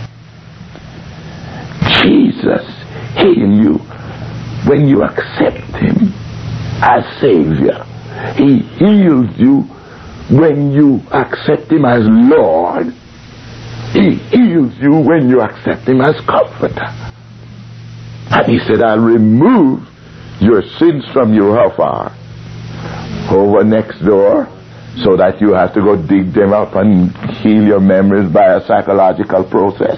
Jesus heal you when you accept him as Savior. He heals you when you accept him as Lord. He heals you when you accept him as Comforter. And he said, I'll remove your sins from you. How far? Over next door, so that you have to go dig them up and heal your memories by a psychological process.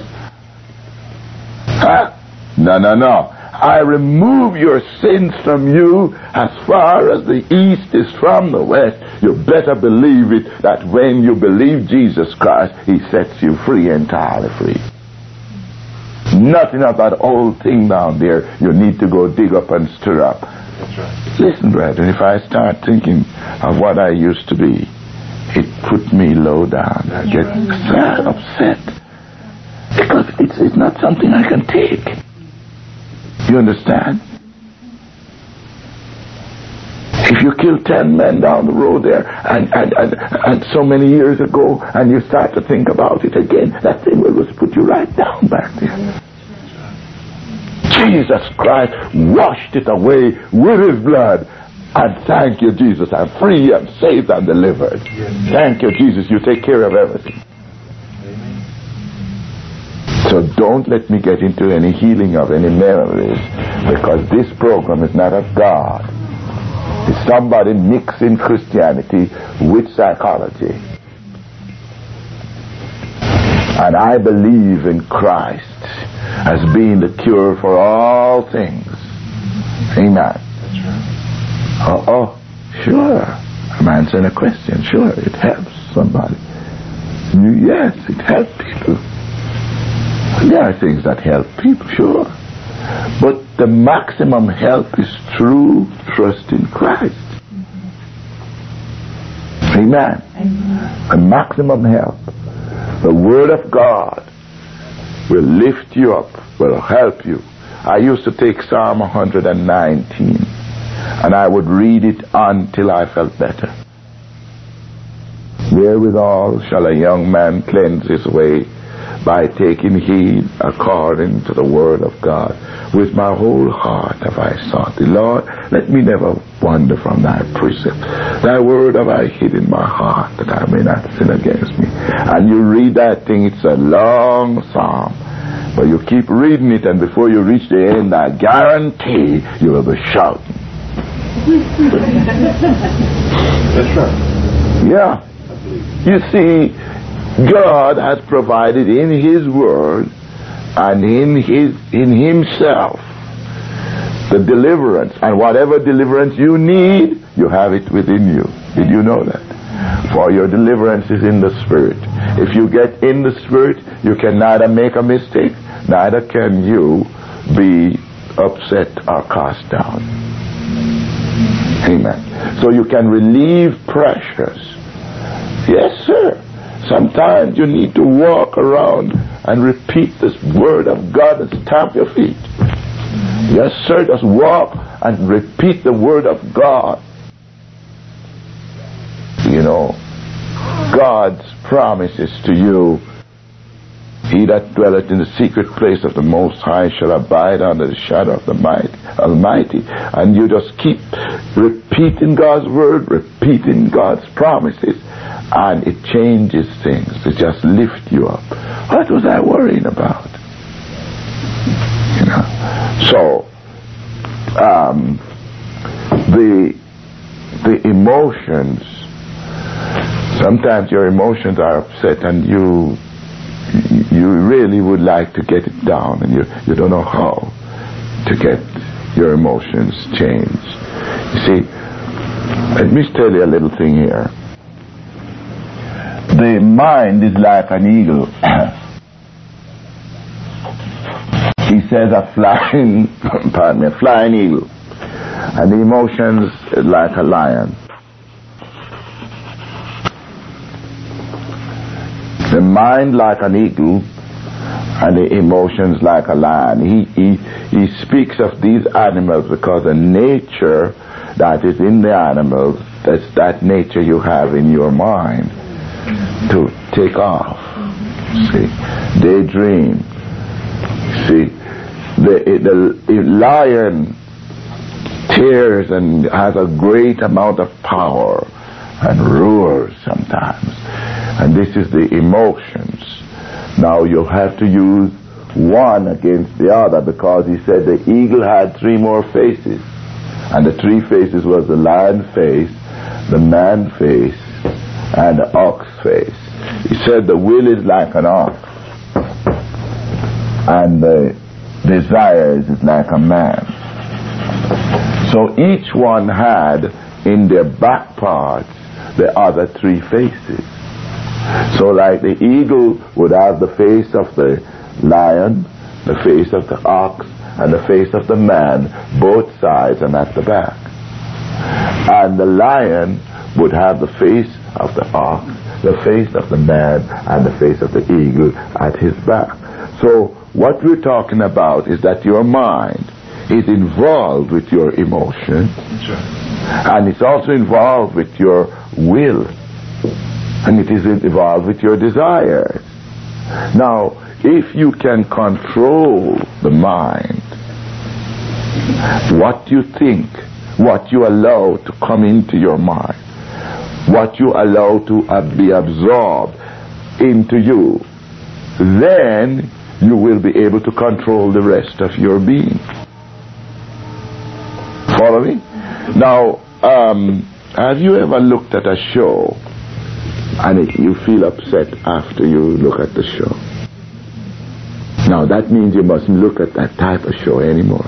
Huh? No, no, no. I remove your sins from you as far as the east is from the west. You better believe it, that when you believe Jesus Christ, he sets you free, entirely free. Nothing of that old thing down there you need to go dig up and stir up. That's right. Listen, brethren, if I start thinking of what I used to be, it put me low down. I get sad, upset. Because it's, it's not something I can take. You understand? If you kill ten men down the road there and, and, and, and so many years ago, and you start to think about it again, that thing will just put you right down back there. Jesus Christ washed it away with his blood. And thank you, Jesus, I'm free, I'm saved, I'm delivered. Thank you, Jesus, you take care of everything. So don't let me get into any healing of any memories, because this program is not of God. It's somebody mixing Christianity with psychology. And I believe in Christ as being the cure for all things. Amen. Uh-oh, sure. I'm answering a question. Sure, it helps somebody. You, yes, it helps people. There are things that help people, sure. But the maximum help is true trust in Christ. Amen. Amen. The maximum help. The Word of God will lift you up, will help you. I used to take Psalm one hundred nineteen, and I would read it until I felt better. Wherewithal shall a young man cleanse his way? By taking heed according to the word of God. With my whole heart have I sought thee. Lord, let me never wander from thy precept. Thy word have I hid in my heart, that I may not sin against me. And you read that thing, it's a long psalm. But you keep reading it, and before you reach the end, I guarantee you will be shouting. That's right. Yeah. You see, God has provided in his word and in his in himself the deliverance, and whatever deliverance you need, you have it within you. Did you know that? For your deliverance is in the Spirit. If you get in the Spirit, you can neither make a mistake, neither can you be upset or cast down. Amen. So you can relieve pressures. Yes, sir. Sometimes you need to walk around and repeat this word of God and stamp your feet. Yes, sir, just walk and repeat the word of God. You know, God's promises to you, he that dwelleth in the secret place of the Most High shall abide under the shadow of the Almighty. And you just keep repeating God's word, repeating God's promises, and it changes things. It just lifts you up. What was I worrying about? You know. So, um, the the emotions. Sometimes your emotions are upset, and you you really would like to get it down, and you you don't know how to get your emotions changed. You see, Let me tell you a little thing here. The mind is like an eagle. He says a flying, pardon me, a flying eagle. And the emotions like a lion. The mind like an eagle, and the emotions like a lion. He, he, he speaks of these animals because the nature that is in the animals, that's that nature you have in your mind to take off. See, daydream. See, the, the, the lion tears and has a great amount of power and roars sometimes. And this is the emotions. Now you have to use one against the other, because he said the eagle had three more faces. And the three faces was the lion face, the man face, and the ox face. He said the will is like an ox, and the desires is like a man. So each one had in their back parts the other three faces. So like the eagle would have the face of the lion, the face of the ox, and the face of the man, both sides and at the back. And the lion would have the face of the ox, the face of the man, and the face of the eagle at his back. So what we're talking about is that your mind is involved with your emotion, and it's also involved with your will, and it is involved with your desires. Now, if you can control the mind, what you think, what you allow to come into your mind, what you allow to uh, be absorbed into you, then you will be able to control the rest of your being. Follow me? Now, um, have you ever looked at a show and you feel upset after you look at the show? Now, that means you mustn't look at that type of show anymore.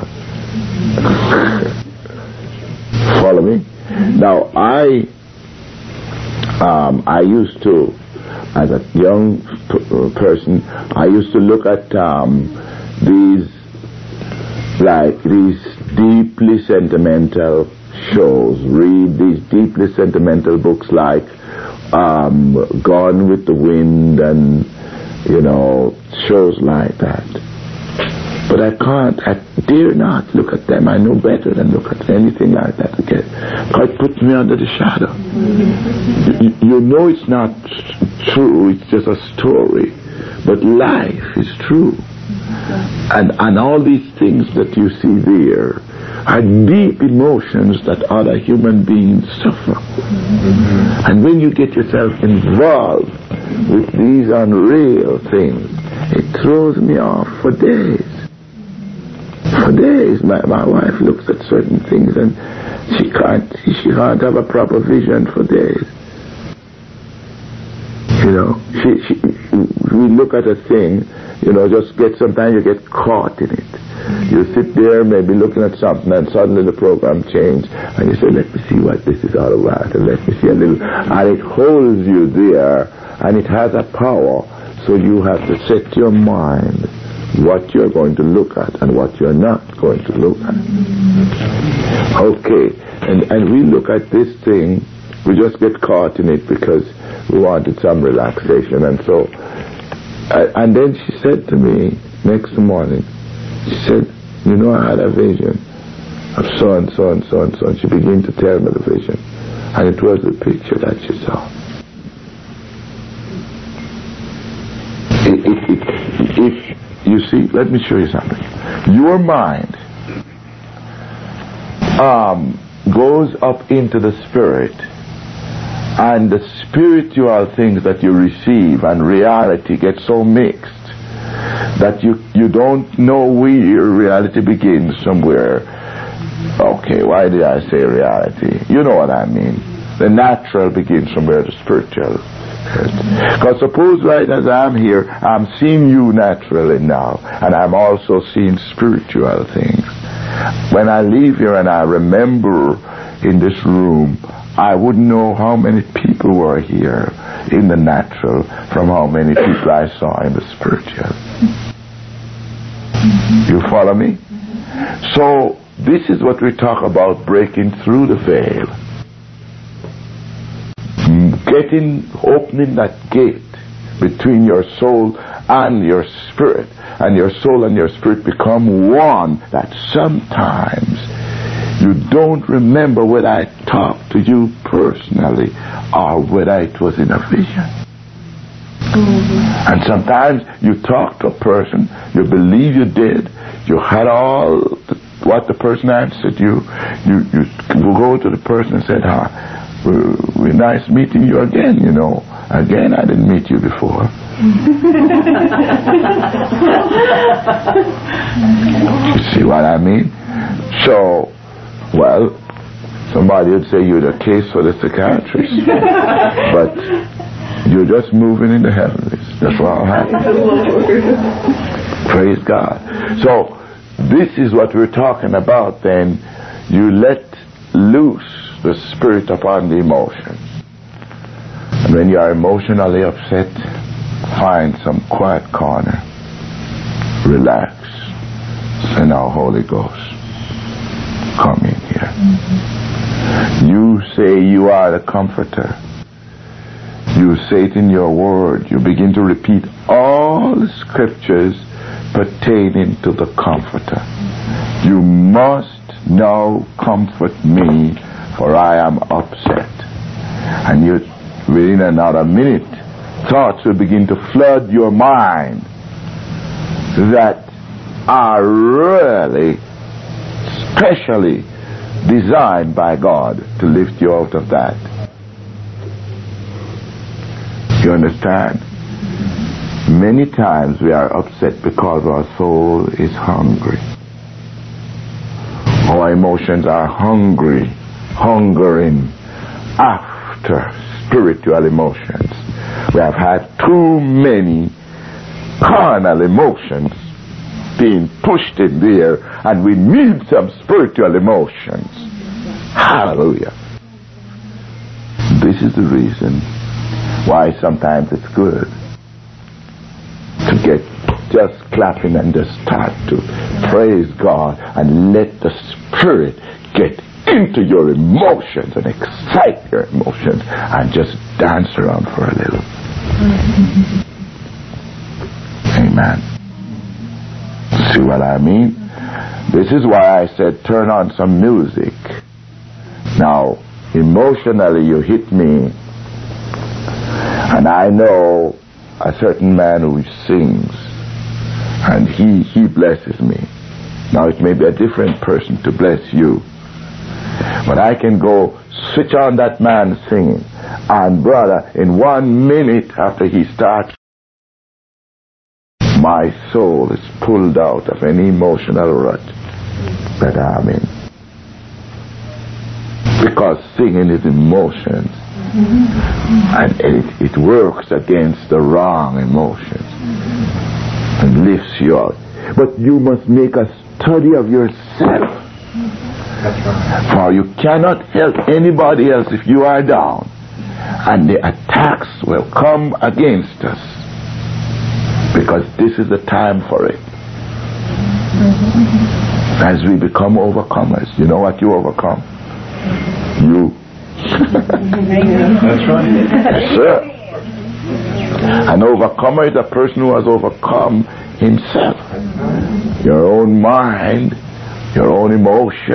Follow me? Now, I um, I used to, as a young p- person, I used to look at um, these, like these deeply sentimental shows, read these deeply sentimental books like um, Gone with the Wind and, you know, shows like that. But I can't, I dare not look at them. I know better than look at anything like that again. God puts me under the shadow. You, you know it's not true, it's just a story. But life is true. And, and all these things that you see there are deep emotions that other human beings suffer. And when you get yourself involved with these unreal things, it throws me off for days. For days, my, my wife looks at certain things and she can't she can't have a proper vision for days. You know, she, she we look at a thing, you know, just get sometimes you get caught in it. You sit there maybe looking at something and suddenly the program changes and you say, let me see what this is all about, and let me see a little, and it holds you there and it has a power, so you have to set your mind what you're going to look at and what you're not going to look at. Okay, and, and we look at this thing, we just get caught in it because we wanted some relaxation, and so, uh, and then she said to me next morning, she said, you know, I had a vision of so and so and so and so, and she began to tell me the vision, and it was the picture that she saw. It, it, it, if you see, let me show you something. Your mind um, goes up into the spirit, and the spiritual things that you receive and reality get so mixed that you, you don't know where reality begins somewhere. Okay, why did I say reality? You know what I mean. The natural begins somewhere, the spiritual. Because suppose right as I'm here, I'm seeing you naturally now, and I'm also seeing spiritual things. When I leave here and I remember in this room, I wouldn't know how many people were here in the natural from how many people I saw in the spiritual. You follow me? So this is what we talk about, breaking through the veil. Getting, opening that gate between your soul and your spirit, and your soul and your spirit become one, that sometimes you don't remember whether I talked to you personally or whether it was in a vision. Mm-hmm. And sometimes you talk to a person, you believe you did, you had all the, what the person answered you, you, you go to the person and said, ah, we're, we're nice meeting you again, you know. Again, I didn't meet you before. You see what I mean? So, well, somebody would say you're the case for the psychiatrist. But you're just moving in the heavens. That's what happened. Praise God. So, this is what we're talking about then. You let loose the spirit upon the emotions. And when you are emotionally upset, find some quiet corner. Relax. Say, now, Holy Ghost, come in here. Mm-hmm. You say you are the comforter. You say it in your word. You begin to repeat all the scriptures pertaining to the comforter. You must now comfort me, for I am upset. And you, within another minute, thoughts will begin to flood your mind that are really specially designed by God to lift you out of that. You understand? Many times we are upset because our soul is hungry. Our emotions are hungry, hungering after spiritual emotions. We have had too many carnal emotions being pushed in there, and we need some spiritual emotions. Hallelujah. This is the reason why sometimes it's good to get just clapping and just start to praise God and let the Spirit get into your emotions and excite your emotions and just dance around for a little. Amen. See what I mean? This is why I said turn on some music. Now, emotionally you hit me, and I know a certain man who sings, and he, he blesses me. Now it may be a different person to bless you, but I can go switch on that man singing, and brother, in one minute after he starts, my soul is pulled out of any emotional rut that I'm in. Because singing is emotions, and it, it works against the wrong emotions and lifts you out. But you must make a study of yourself. That's right. For you cannot help anybody else if you are down, and the attacks will come against us, because this is the time for it. As we become overcomers, you know what you overcome? You. That's right. Yes, sir. An overcomer is a person who has overcome himself. Your own mind, your own emotion,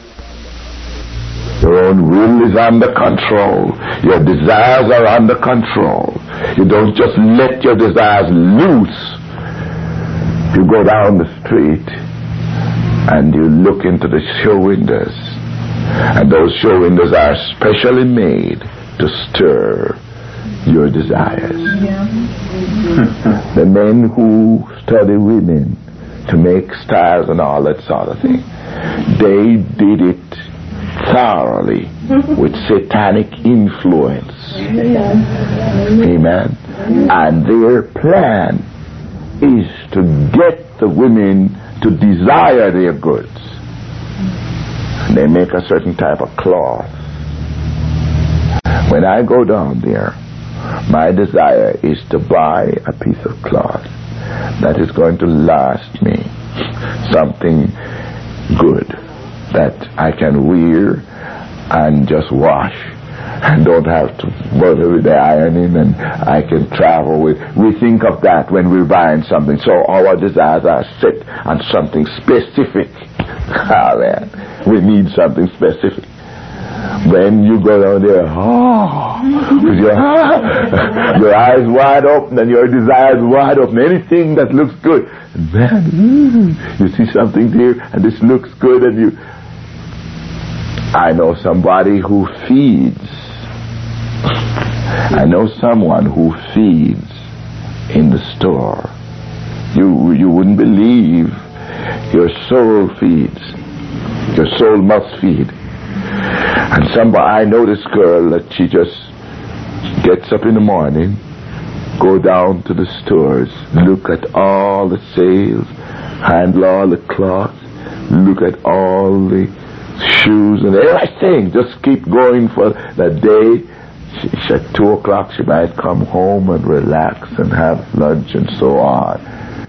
your own will is under control. Your desires are under control. You don't just let your desires loose. You go down the street and you look into the show windows, and those show windows are specially made to stir your desires. Yeah. The men who study women to make stars and all that sort of thing, they did it thoroughly with satanic influence. Amen. And their plan is to get the women to desire their goods. And they make a certain type of cloth, When I go down there, my desire is to buy a piece of cloth that is going to last me, something good that I can wear and just wash and don't have to bother with the ironing, and I can travel with. We think of that when we're buying something. So our desires are set on something specific. Ah, man, we need something specific. When you go down there, oh, with your, your eyes wide open and your desires wide open, anything that looks good, man, you see something there and this looks good, and you. I know somebody who feeds. I know someone who feeds in the store. You you wouldn't believe. Your soul feeds. Your soul must feed. And somebody, I know this girl that she just gets up in the morning, go down to the stores, look at all the sales, handle all the cloth, look at all the shoes and everything. Just keep going for the day. She, she, at two o'clock she might come home and relax and have lunch and so on.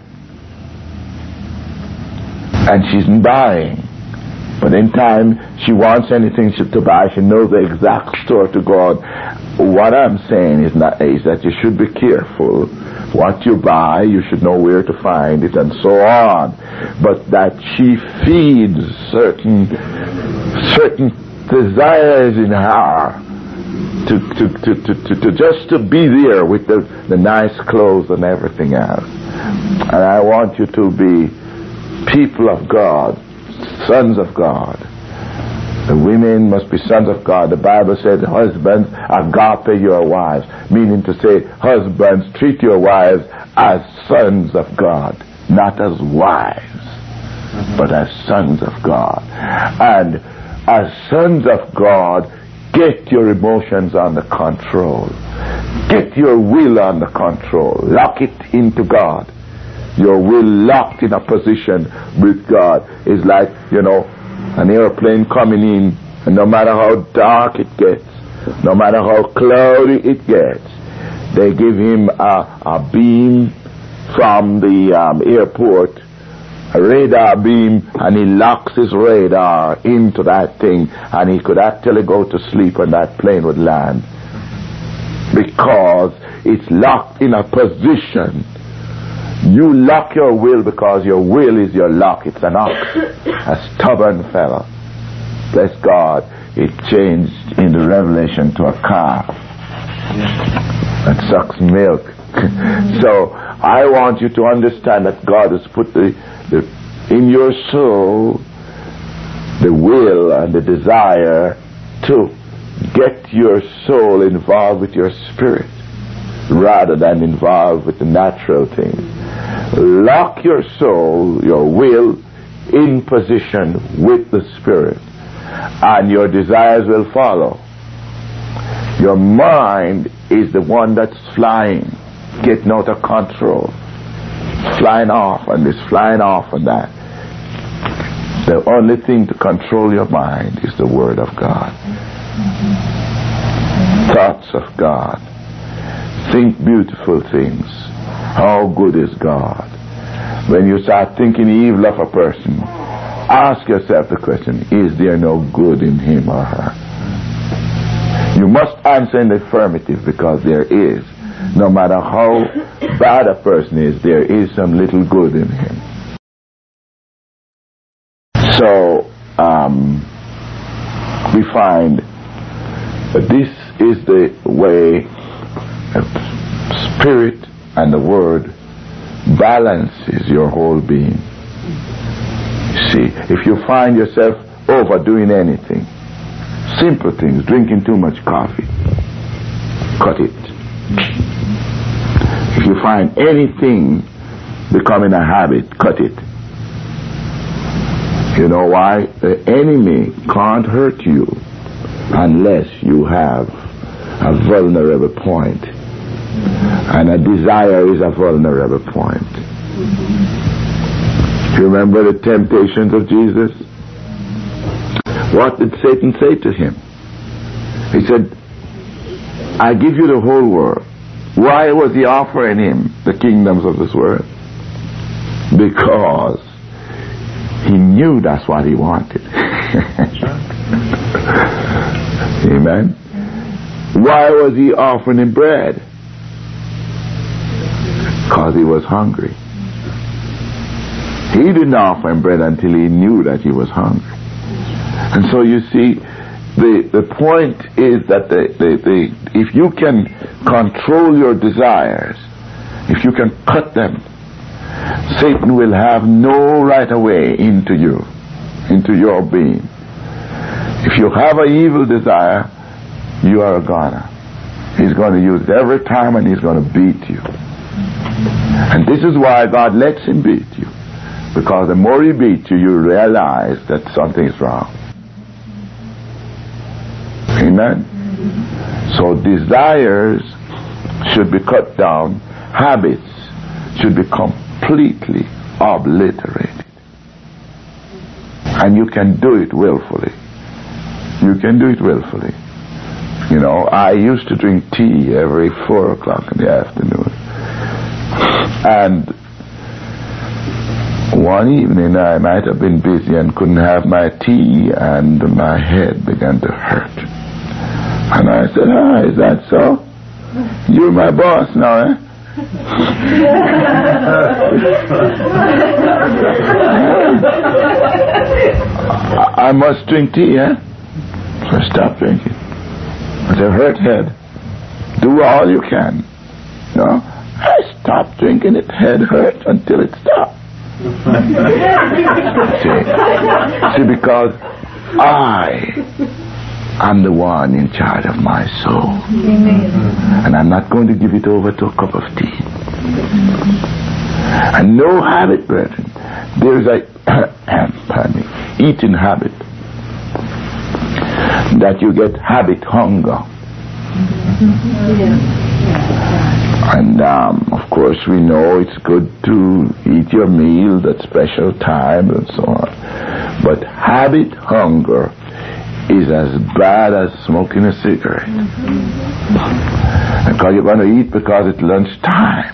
And she's buying. But in time she wants anything she, to buy, she knows the exact store to go on. What I'm saying is, not, is that you should be careful. What you buy, you should know where to find it and so on. But that she feeds certain certain desires in her to to, to, to, to, to just to be there with the, the nice clothes and everything else. And I want you to be people of God, sons of God. The women must be sons of God. The Bible said, husbands, agape your wives. Meaning to say, husbands, treat your wives as sons of God. Not as wives, but as sons of God. And as sons of God, get your emotions under control. Get your will under control. Lock it into God. Your will locked in a position with God is like, you know, an airplane coming in, and no matter how dark it gets, no matter how cloudy it gets, they give him a, a beam from the um, airport, a radar beam, and he locks his radar into that thing, and he could actually go to sleep and that plane would land, because it's locked in a position. You lock your will because your will is your lock. It's an ox, a stubborn fellow. Bless God, it changed in the Revelation to a calf that sucks milk. So I want you to understand that God has put the, the in your soul the will and the desire to get your soul involved with your spirit rather than involved with the natural things. Lock your soul, your will, in position with the Spirit, and your desires will follow. Your mind is the one that's flying, getting out of control, flying off and this, flying off and that. The only thing to control your mind is the Word of God. Thoughts of God. Think beautiful things. How good is God? When you start thinking evil of a person, ask yourself the question, is there no good in him or her? You must answer in the affirmative, because there is. No matter how bad a person is, there is some little good in him. So, um, we find that this is the way the Spirit and the Word balances your whole being. See, if you find yourself overdoing anything, simple things, drinking too much coffee, cut it. If you find anything becoming a habit, cut it. You know why? The enemy can't hurt you unless you have a vulnerable point. And a desire is a vulnerable point. You remember the temptations of Jesus? What did Satan say to him? He said, I give you the whole world. Why was he offering him the kingdoms of this world? Because he knew that's what he wanted. Amen. Why was he offering him bread? Because he was hungry. He didn't offer him bread until he knew that he was hungry. And so you see, the the point is that the, the, the if you can control your desires, if you can cut them, Satan will have no right of way into you, into your being. If you have an evil desire, you are a goner. He's going to use it every time, and he's going to beat you. And this is why God lets him beat you. Because the more he beats you, you realize that something is wrong. Amen? So desires should be cut down. Habits should be completely obliterated. And you can do it willfully. You can do it willfully. You know, I used to drink tea every four o'clock in the afternoon. And one evening I might have been busy and couldn't have my tea, and my head began to hurt. And I said, ah, is that so? You're my boss now, eh? I, I must drink tea, eh? So I stopped drinking. With a hurt head, do all you can. You know? I stopped drinking it, head hurt until it stopped. See, see, because I am the one in charge of my soul. Amen. And I'm not going to give it over to a cup of tea. And no habit, brethren. There's a pardon me, eating habit that you get habit hunger. And um, of course we know it's good to eat your meal at special time and so on. But habit hunger is as bad as smoking a cigarette. Mm-hmm. Because you're going to eat because it's lunchtime.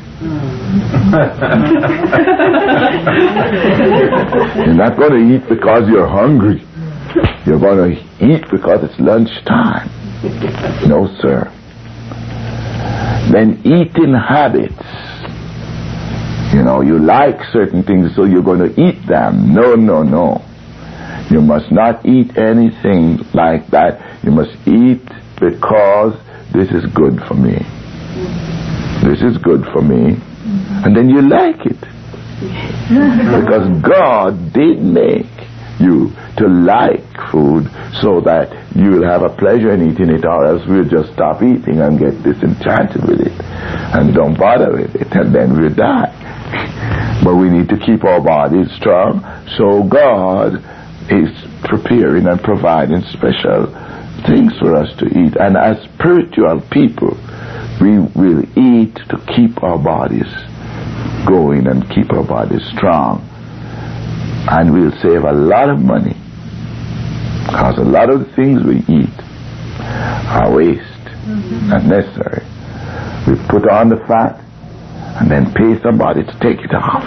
You're not going to eat because you're hungry. You're going to eat because it's lunchtime. No, sir. Then eating habits. You know, you like certain things, so you're going to eat them. No, no, no. You must not eat anything like that. You must eat because this is good for me. This is good for me. And then you like it. Because God did make you to like food so that you will have a pleasure in eating it, or else we'll just stop eating and get disenchanted with it and don't bother with it, and then we'll die. But we need to keep our bodies strong, so God is preparing and providing special things for us to eat. And as spiritual people, we will eat to keep our bodies going and keep our bodies strong. And we'll save a lot of money, because a lot of the things we eat are waste, mm-hmm. not necessary. We put on the fat and then pay somebody to take it off.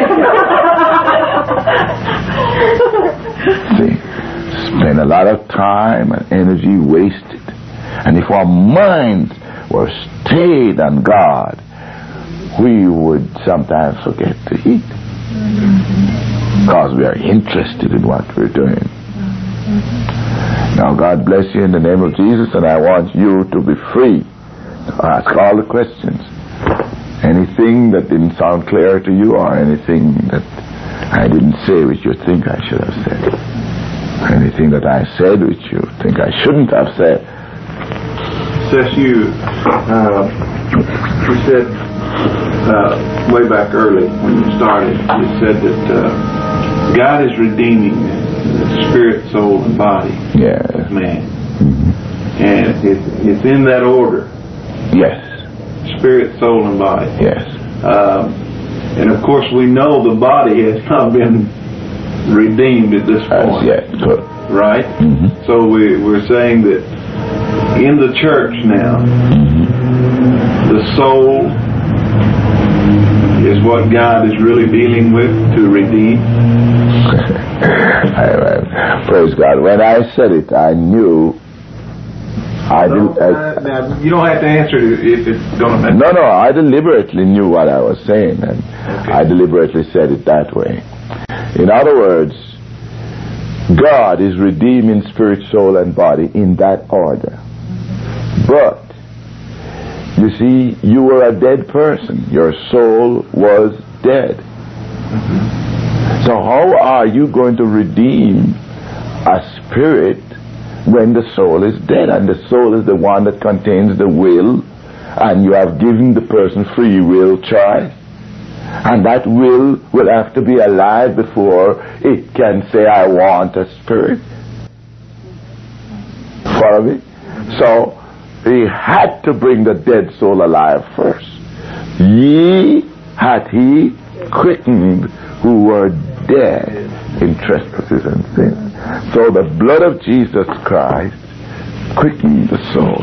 See, spend a lot of time and energy wasted. And if our minds were stayed on God, we would sometimes forget to eat. Because we are interested in what we're doing. Now God bless you in the name of Jesus, and I want you to be free to ask all the questions. Anything that didn't sound clear to you, or anything that I didn't say which you think I should have said. Anything that I said which you think I shouldn't have said. Since you, uh, you said uh, way back early when you started, you said that uh, God is redeeming the spirit, soul, and body yes. of man. Mm-hmm. And it, it's in that order. Yes. Spirit, soul, and body. Yes. Um, and of course we know the body has not been redeemed at this point. As yet. Good. Right? Mm-hmm. So we, we're saying that in the church now, the soul is what God is really dealing with to redeem. Praise God. When I said it, I knew. I no, did, I, now, you don't have to answer it if it's going to matter. No, no, I deliberately knew what I was saying, and okay. I deliberately said it that way. In other words, God is redeeming spirit, soul, and body in that order. But, you see, you were a dead person. Your soul was dead. Mm-hmm. So how are you going to redeem a spirit when the soul is dead? And the soul is the one that contains the will, and you have given the person free will choice. And that will will have to be alive before it can say, I want a spirit. Follow me? So, he had to bring the dead soul alive first. Ye hath he quickened who were dead in trespasses and sins. So the blood of Jesus Christ quickened the soul.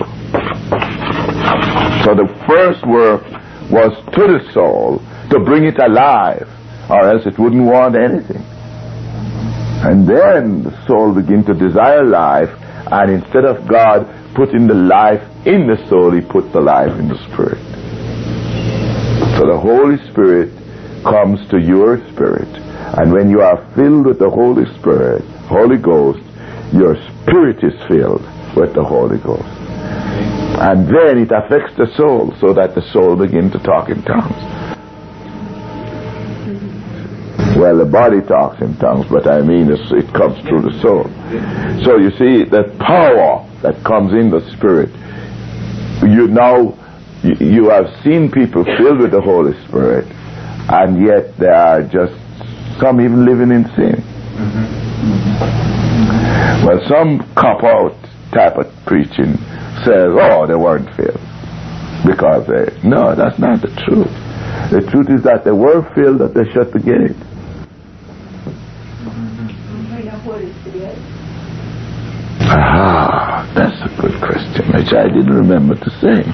So the first work was to the soul, to bring it alive, or else it wouldn't want anything. And then the soul began to desire life, and instead of God putting the life in the soul, he put the life in the spirit. So the Holy Spirit comes to your spirit, and when you are filled with the Holy Spirit, Holy Ghost, your spirit is filled with the Holy Ghost. And then it affects the soul, so that the soul begins to talk in tongues. Well, the body talks in tongues, but I mean it comes through the soul. So you see, the power that comes in the spirit, you now, you have seen people filled with the Holy Spirit, and yet there are just some even living in sin. Mm-hmm. Well, some cop-out type of preaching says, oh, they weren't filled. Because they, no, that's not the truth. The truth is that they were filled, that they shut the gate. Ah, that's a good question, which I didn't remember to say.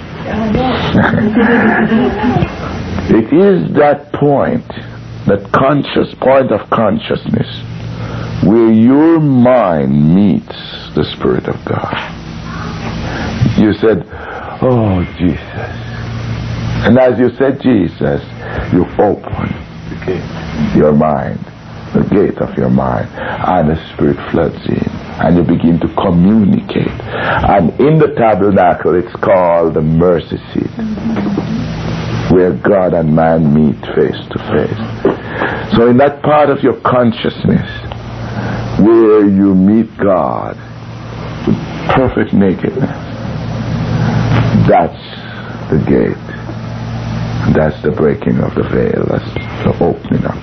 It is that point, that conscious point of consciousness, where your mind meets the Spirit of God. You said, oh, Jesus. And as you said Jesus, you open your mind, the gate of your mind, and the Spirit floods in, and you begin to communicate. And in the tabernacle, it's called the mercy seat, where God and man meet face to face. So in that part of your consciousness, where you meet God with perfect nakedness, that's the gate. That's the breaking of the veil. That's the opening up.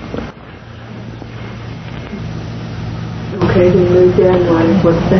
Okay, then move down one. What's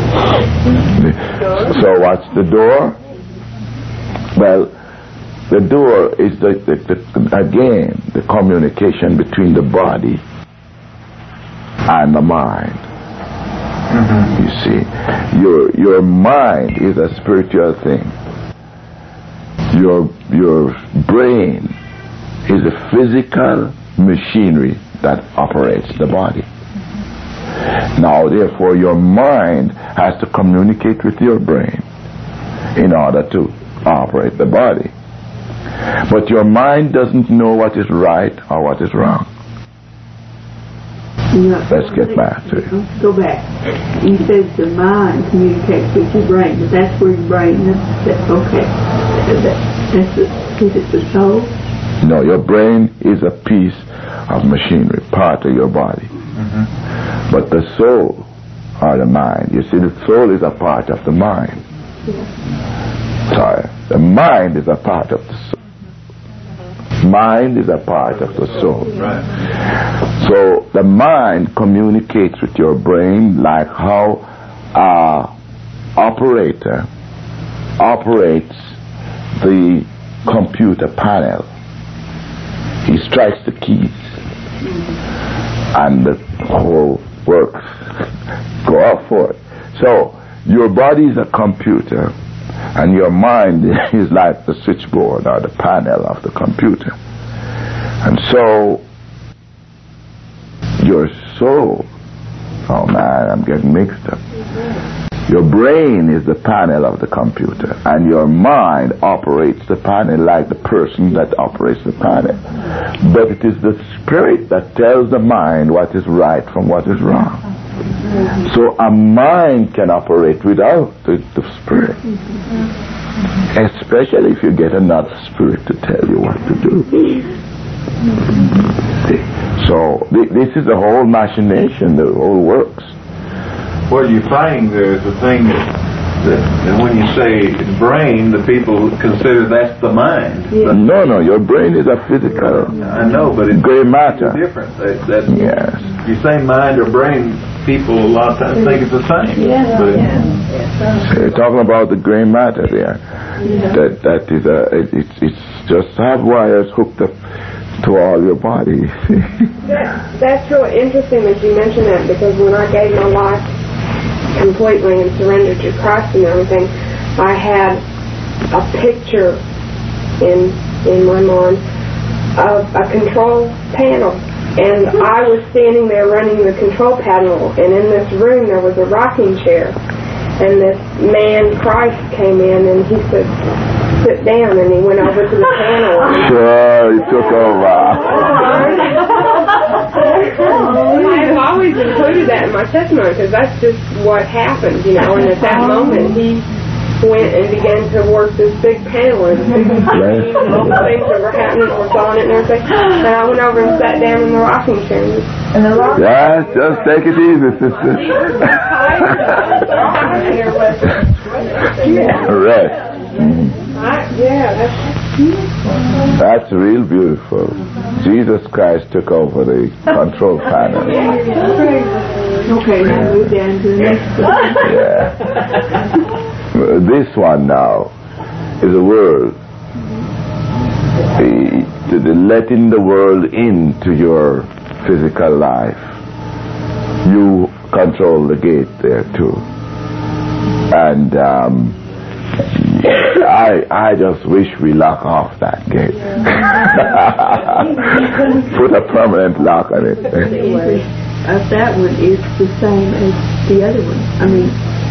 that? So what's the door? Well, the door is the, the, the again the communication between the body and the mind. Mm-hmm. You see, your your mind is a spiritual thing. Your your brain is a physical machinery that operates the body. Now, therefore, your mind has to communicate with your brain in order to operate the body. But your mind doesn't know what is right or what is wrong. No, Let's get back to it. Go back. You said the mind communicates with your brain, but that's where your brain is. That's okay. That, that's the, is it the soul? No, your brain is a piece of machinery, part of your body. Mm-hmm. But the soul or the mind, you see, the soul is a part of the mind. Yeah. Sorry, the mind is a part of the soul. Mind is a part of the soul. Right. So the mind communicates with your brain like how an operator operates the computer panel. He strikes the keys, and the whole works go out for it. So your body is a computer, And your mind is like the switchboard or the panel of the computer. And so, your soul, oh man, I'm getting mixed up. Your brain is the panel of the computer, and your mind operates the panel like the person that operates the panel. But it is the spirit that tells the mind what is right from what is wrong. So a mind can operate without the, the spirit. Especially if you get another spirit to tell you what to do. So th- this is the whole machination, the whole works. Well, you're saying there's a thing that, that, that when you say brain, the people consider that's the mind. Yeah. No, no, your brain is a physical. I know, but it's gray matter. different. That, that, Yes. You say mind or brain, people a lot of times think it's the same. Yeah, but yeah. So you're talking about the gray matter there. Yeah. That that is a it, it's it's just have wires hooked up to all your body. That, that's really interesting that you mentioned that, because when I gave my life completely and surrendered to Christ and everything, I had a picture in in my mind of a control panel, and I was standing there running the control panel, and in this room there was a rocking chair, and this man, Christ, came in and he said, sit down, and he went over to the panel. Sure, he took over. I've always included that in my testimony, because that's just what happened, you know, and at that moment he went and began to work this big panel and big screen and all the things that were happening was on it and everything. And I went over and sat down in the rocking chair. And the rocking Yeah, just take it easy, sister. Rest. Mm-hmm. Yeah, that's That's real beautiful. Jesus Christ took over the control panel. Okay, now move down to the next one. Yeah. This one now is a world. The, the letting the world into your physical life. You control the gate there too. And um, I I just wish we lock off that gate. Put a permanent lock on it. The English of that one is the same as the other one. I mean,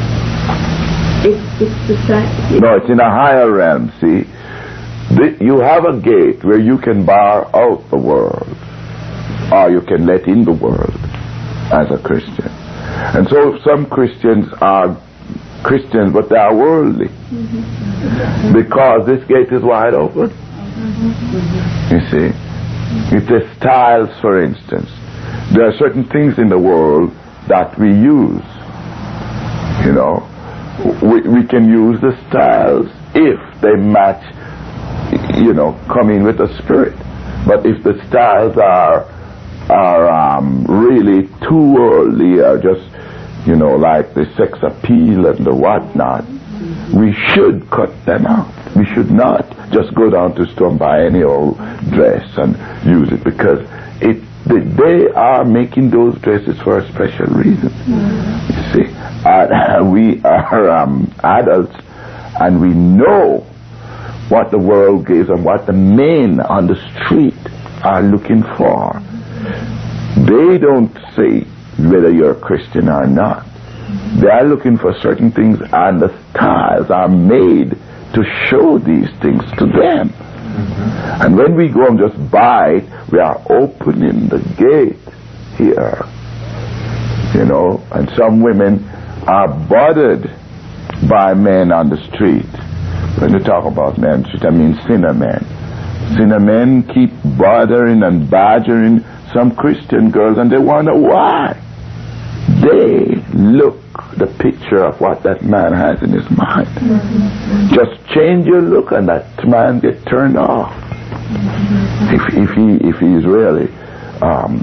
it's, it's the same. No, it's in a higher realm, see. The, you have a gate where you can bar out the world, or you can let in the world as a Christian. And so some Christians are Christians, but they are worldly. Mm-hmm. Because this gate is wide open. Mm-hmm. You see? It says styles, for instance. There are certain things in the world that we use. You know? We, we can use the styles if they match, you know, come in with the spirit. But if the styles are are um, really too worldly, or just, you know, like the sex appeal and the whatnot, we should cut them out. We should not just go down to the store and buy any old dress and use it, because it they are making those dresses for a special reason. Mm-hmm. You see, and we are um, adults, and we know what the world gives and what the men on the street are looking for. They don't say whether you're a Christian or not. They are looking for certain things, and the styles are made to show these things to them. Mm-hmm. And when we go and just buy it, we are opening the gate here. You know, and some women are bothered by men on the street. When you talk about men on the street, I mean sinner men. Sinner men keep bothering and badgering some Christian girls, and they wonder why. They look the picture of what that man has in his mind. Mm-hmm. Just change your look and that man get turned off. Mm-hmm. If, if he if he is really um,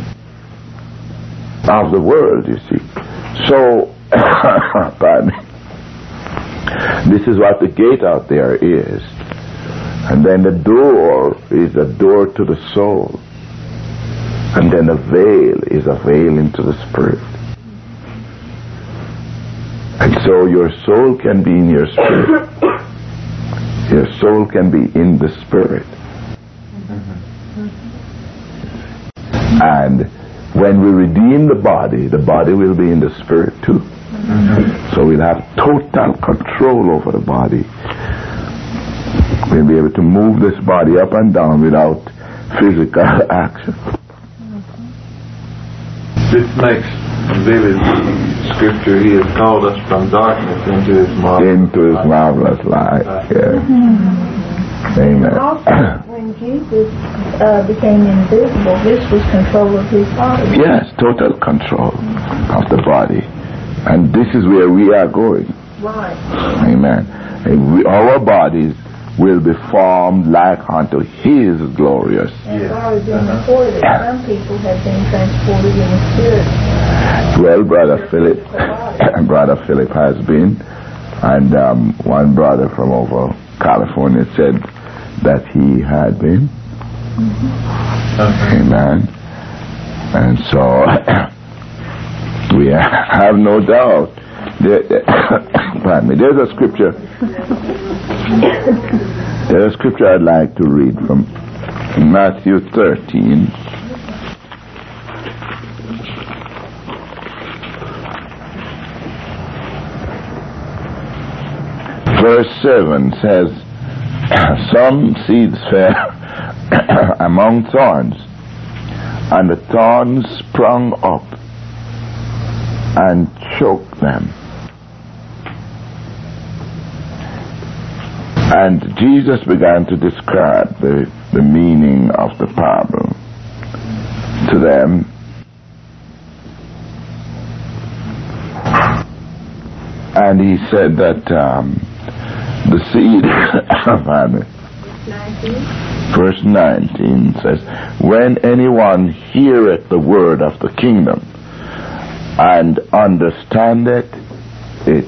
of the world, you see. So, pardon me. This is what the gate out there is. And then the door is a door to the soul. And then a veil is a veil into the spirit. And so your soul can be in your spirit. Your soul can be in the spirit. And when we redeem the body, the body will be in the spirit too. So we'll have total control over the body. We'll be able to move this body up and down without physical action. This makes vivid scripture. He has called us from darkness into his marvelous Into his light. marvelous light. Yes. Amen. Also, when Jesus uh, became invisible, this was control of his body. Yes, total control of the body. And this is where we are going. Right. Amen. And we, our bodies will be formed like unto his glorious. And it's already been reported that some people have been transported in the spirit. Well, Brother Philip, Brother Philip has been, and um, one brother from over California said that he had been. Mm-hmm. Amen. And so we have no doubt. There, pardon me. There's a scripture. There's a scripture I'd like to read from Matthew thirteen. Verse seven says, some seeds fell among thorns, and the thorns sprung up and choked them. And Jesus began to describe the, the meaning of the parable to them. And he said that um, the seed, verse nineteen says, when anyone heareth the word of the kingdom and understandeth it,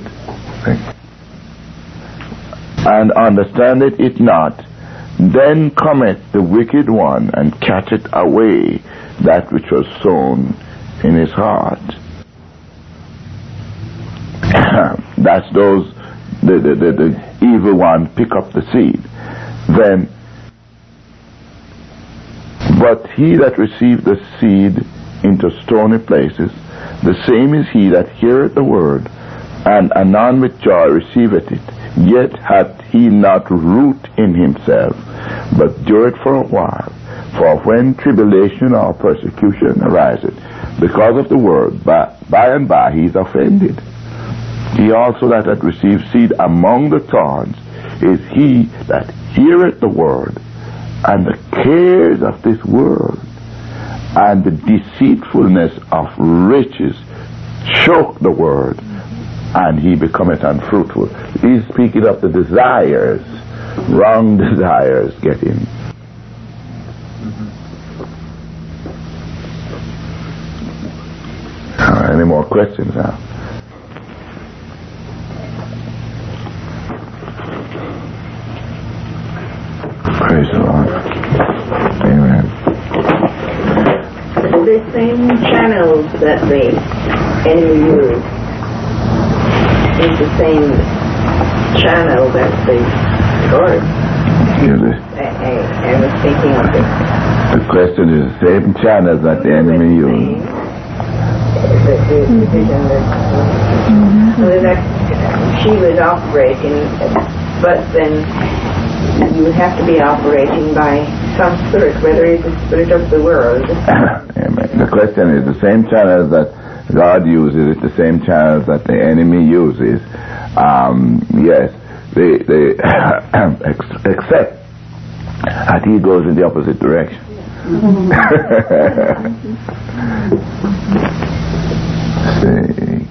and understandeth it not, then cometh the wicked one and catcheth away that which was sown in his heart. That's those, the, the, the, the evil one pick up the seed. Then, but he that received the seed into stony places, the same is he that heareth the word, and anon with joy receiveth it, yet hath he not root in himself, but dureth for a while. For when tribulation or persecution ariseth because of the word, by, by and by he is offended. He also that hath received seed among the thorns is he that heareth the word, and the cares of this world and the deceitfulness of riches choke the word, and he becometh unfruitful. He's speaking of the desires, wrong desires get in. Uh, any more questions now? Praise the Lord. Amen. The same channels that the enemy used is the same channel that the Lord used. I, I, I was thinking of it. The question is the same channels that the enemy used. The, the, the vision that, mm-hmm. so that she was operating, but then you have to be operating by some spirit, whether it's the spirit of the world. Amen. The question is the same channels that God uses, it's the same channels that the enemy uses. Um, yes, they, they except that he goes in the opposite direction. See.